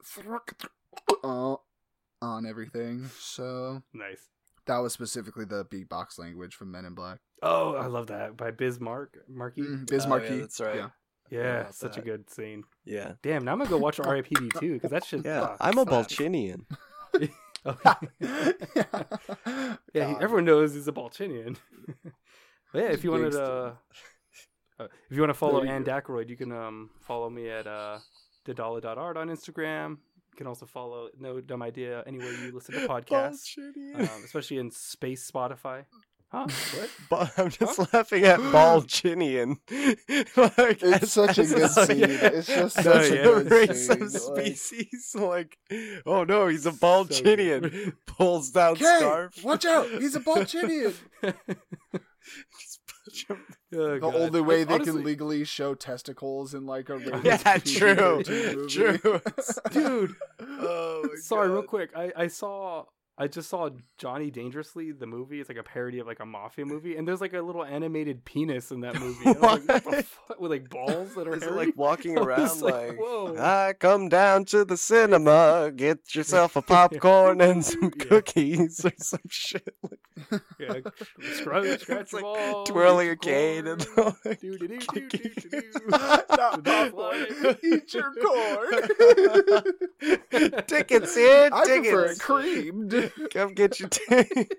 S2: on everything. So
S1: Nice.
S2: that was specifically the beatbox language from Men in Black.
S1: Oh, I love that by Biz Markie.
S2: Biz
S3: Oh,
S2: Markie.
S3: yeah, that's right.
S2: Yeah.
S1: Yeah,
S2: about
S1: such a
S2: that.
S1: good scene.
S3: Yeah.
S1: Damn, now I'm gonna go watch R.I.P.D. too, because that shit.
S3: Yeah. I'm a
S1: slaps.
S3: Balchinian.
S1: Oh,
S2: Yeah,
S1: yeah, everyone knows he's a Balchinian. But yeah, if you wanted if you want to follow
S2: There you
S1: Ann
S2: go.
S1: Dackroyd, you can follow me at Dadala.art on Instagram. You can also follow No Dumb Idea anywhere you listen to podcasts,
S3: Balchinian.
S1: especially in space Spotify. Huh? What?
S3: I'm just laughing at Balchinian. Like,
S2: It's such a good
S1: Oh,
S2: scene.
S1: yeah.
S2: It's just
S1: No,
S2: such
S1: yeah.
S2: a good
S3: race of
S2: scene. Like,
S3: species. Like, oh no, he's a
S1: So
S3: Balchinian.
S1: good.
S3: Pulls down
S2: Kay,
S3: scarf.
S2: watch out! He's a Balchinian.
S3: Just push him.
S1: Oh,
S2: The
S1: God.
S2: only way they
S1: Honestly,
S2: can legally show testicles in like a rated
S3: Yeah, true.
S2: PG-13 movie.
S3: True.
S1: dude.
S3: Oh my
S1: Sorry, real
S3: God.
S1: quick. I just saw Johnny Dangerously, the movie. It's like a parody of like a mafia movie, and there's like a little animated penis in that movie. And I was like, what the fuck? With like balls that are
S3: Is it
S1: hairy?
S3: like walking
S1: I was
S3: around
S1: like,
S3: like,
S1: whoa.
S3: I come down to the cinema, get yourself a popcorn and some
S1: Yeah.
S3: cookies or some shit. Like,
S1: Yeah, scratch
S3: It's
S1: your
S3: like
S1: balls,
S3: twirling
S1: eat
S3: a cane and
S1: corn.
S3: all that.
S1: Do-do-do-do-do-do.
S2: Not
S1: Not
S2: popcorn. Eat your corn.
S3: Tickets here,
S2: I prefer
S3: tickets.
S2: it creamed.
S3: Come get your tickets.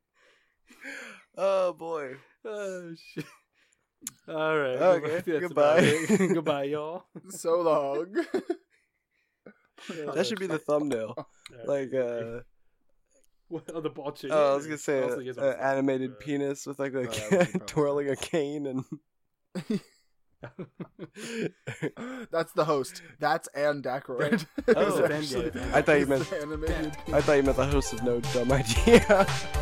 S3: Oh boy.
S1: Oh shit. All right.
S3: Okay,
S1: That's about
S3: goodbye.
S1: it. Goodbye, y'all.
S2: So long.
S3: That should be the thumbnail. Like,
S1: Oh, the ball chin.
S3: oh, I was gonna say
S1: Also, he has
S3: an
S1: a-
S3: animated penis with like
S2: that would be probably
S3: twirling a cane and.
S2: That's the host. That's Ann Dackroyd.
S3: Oh,
S1: it's
S2: Actually,
S1: Ann, yeah.
S3: I thought you
S2: it's
S3: meant-
S2: the animated
S3: I thought you meant the host of No Dumb Idea.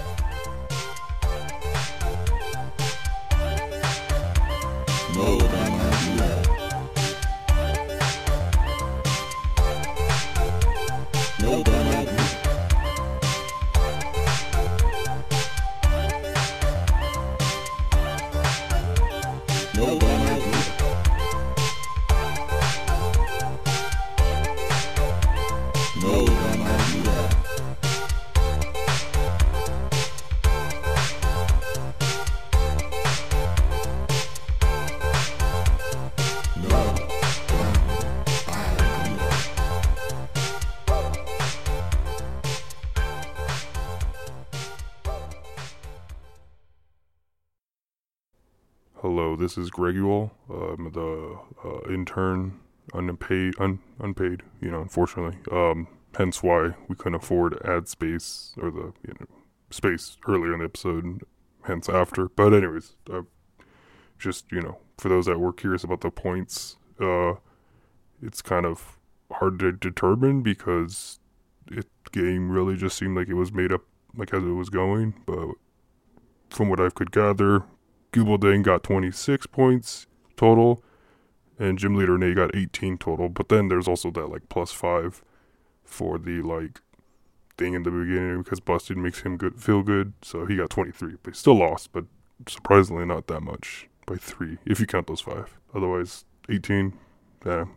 S4: No dumb idea. No dumb idea. No dumb idea. No dumb idea. No dumb idea.
S5: Hello, this is Greguel. I'm the intern, unpaid, unfortunately. Hence why we couldn't afford ad space or the space earlier in the episode, hence after. But anyways, just, for those that were curious about the points, it's kind of hard to determine because game really just seemed like it was made up like as it was going. But from what I could gather, Gubaldane got 26 points total, and Gym Leader Nate got 18 total. But then there's also that +5 for the thing in the beginning because Busted makes him feel good, so he got 23. But he still lost, but surprisingly not that much by 3 if you count those 5. Otherwise, 18. Yeah,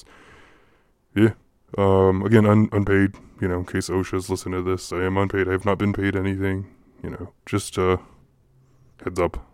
S5: again, unpaid. In case OSHA's listening to this, I am unpaid. I have not been paid anything. Just heads up.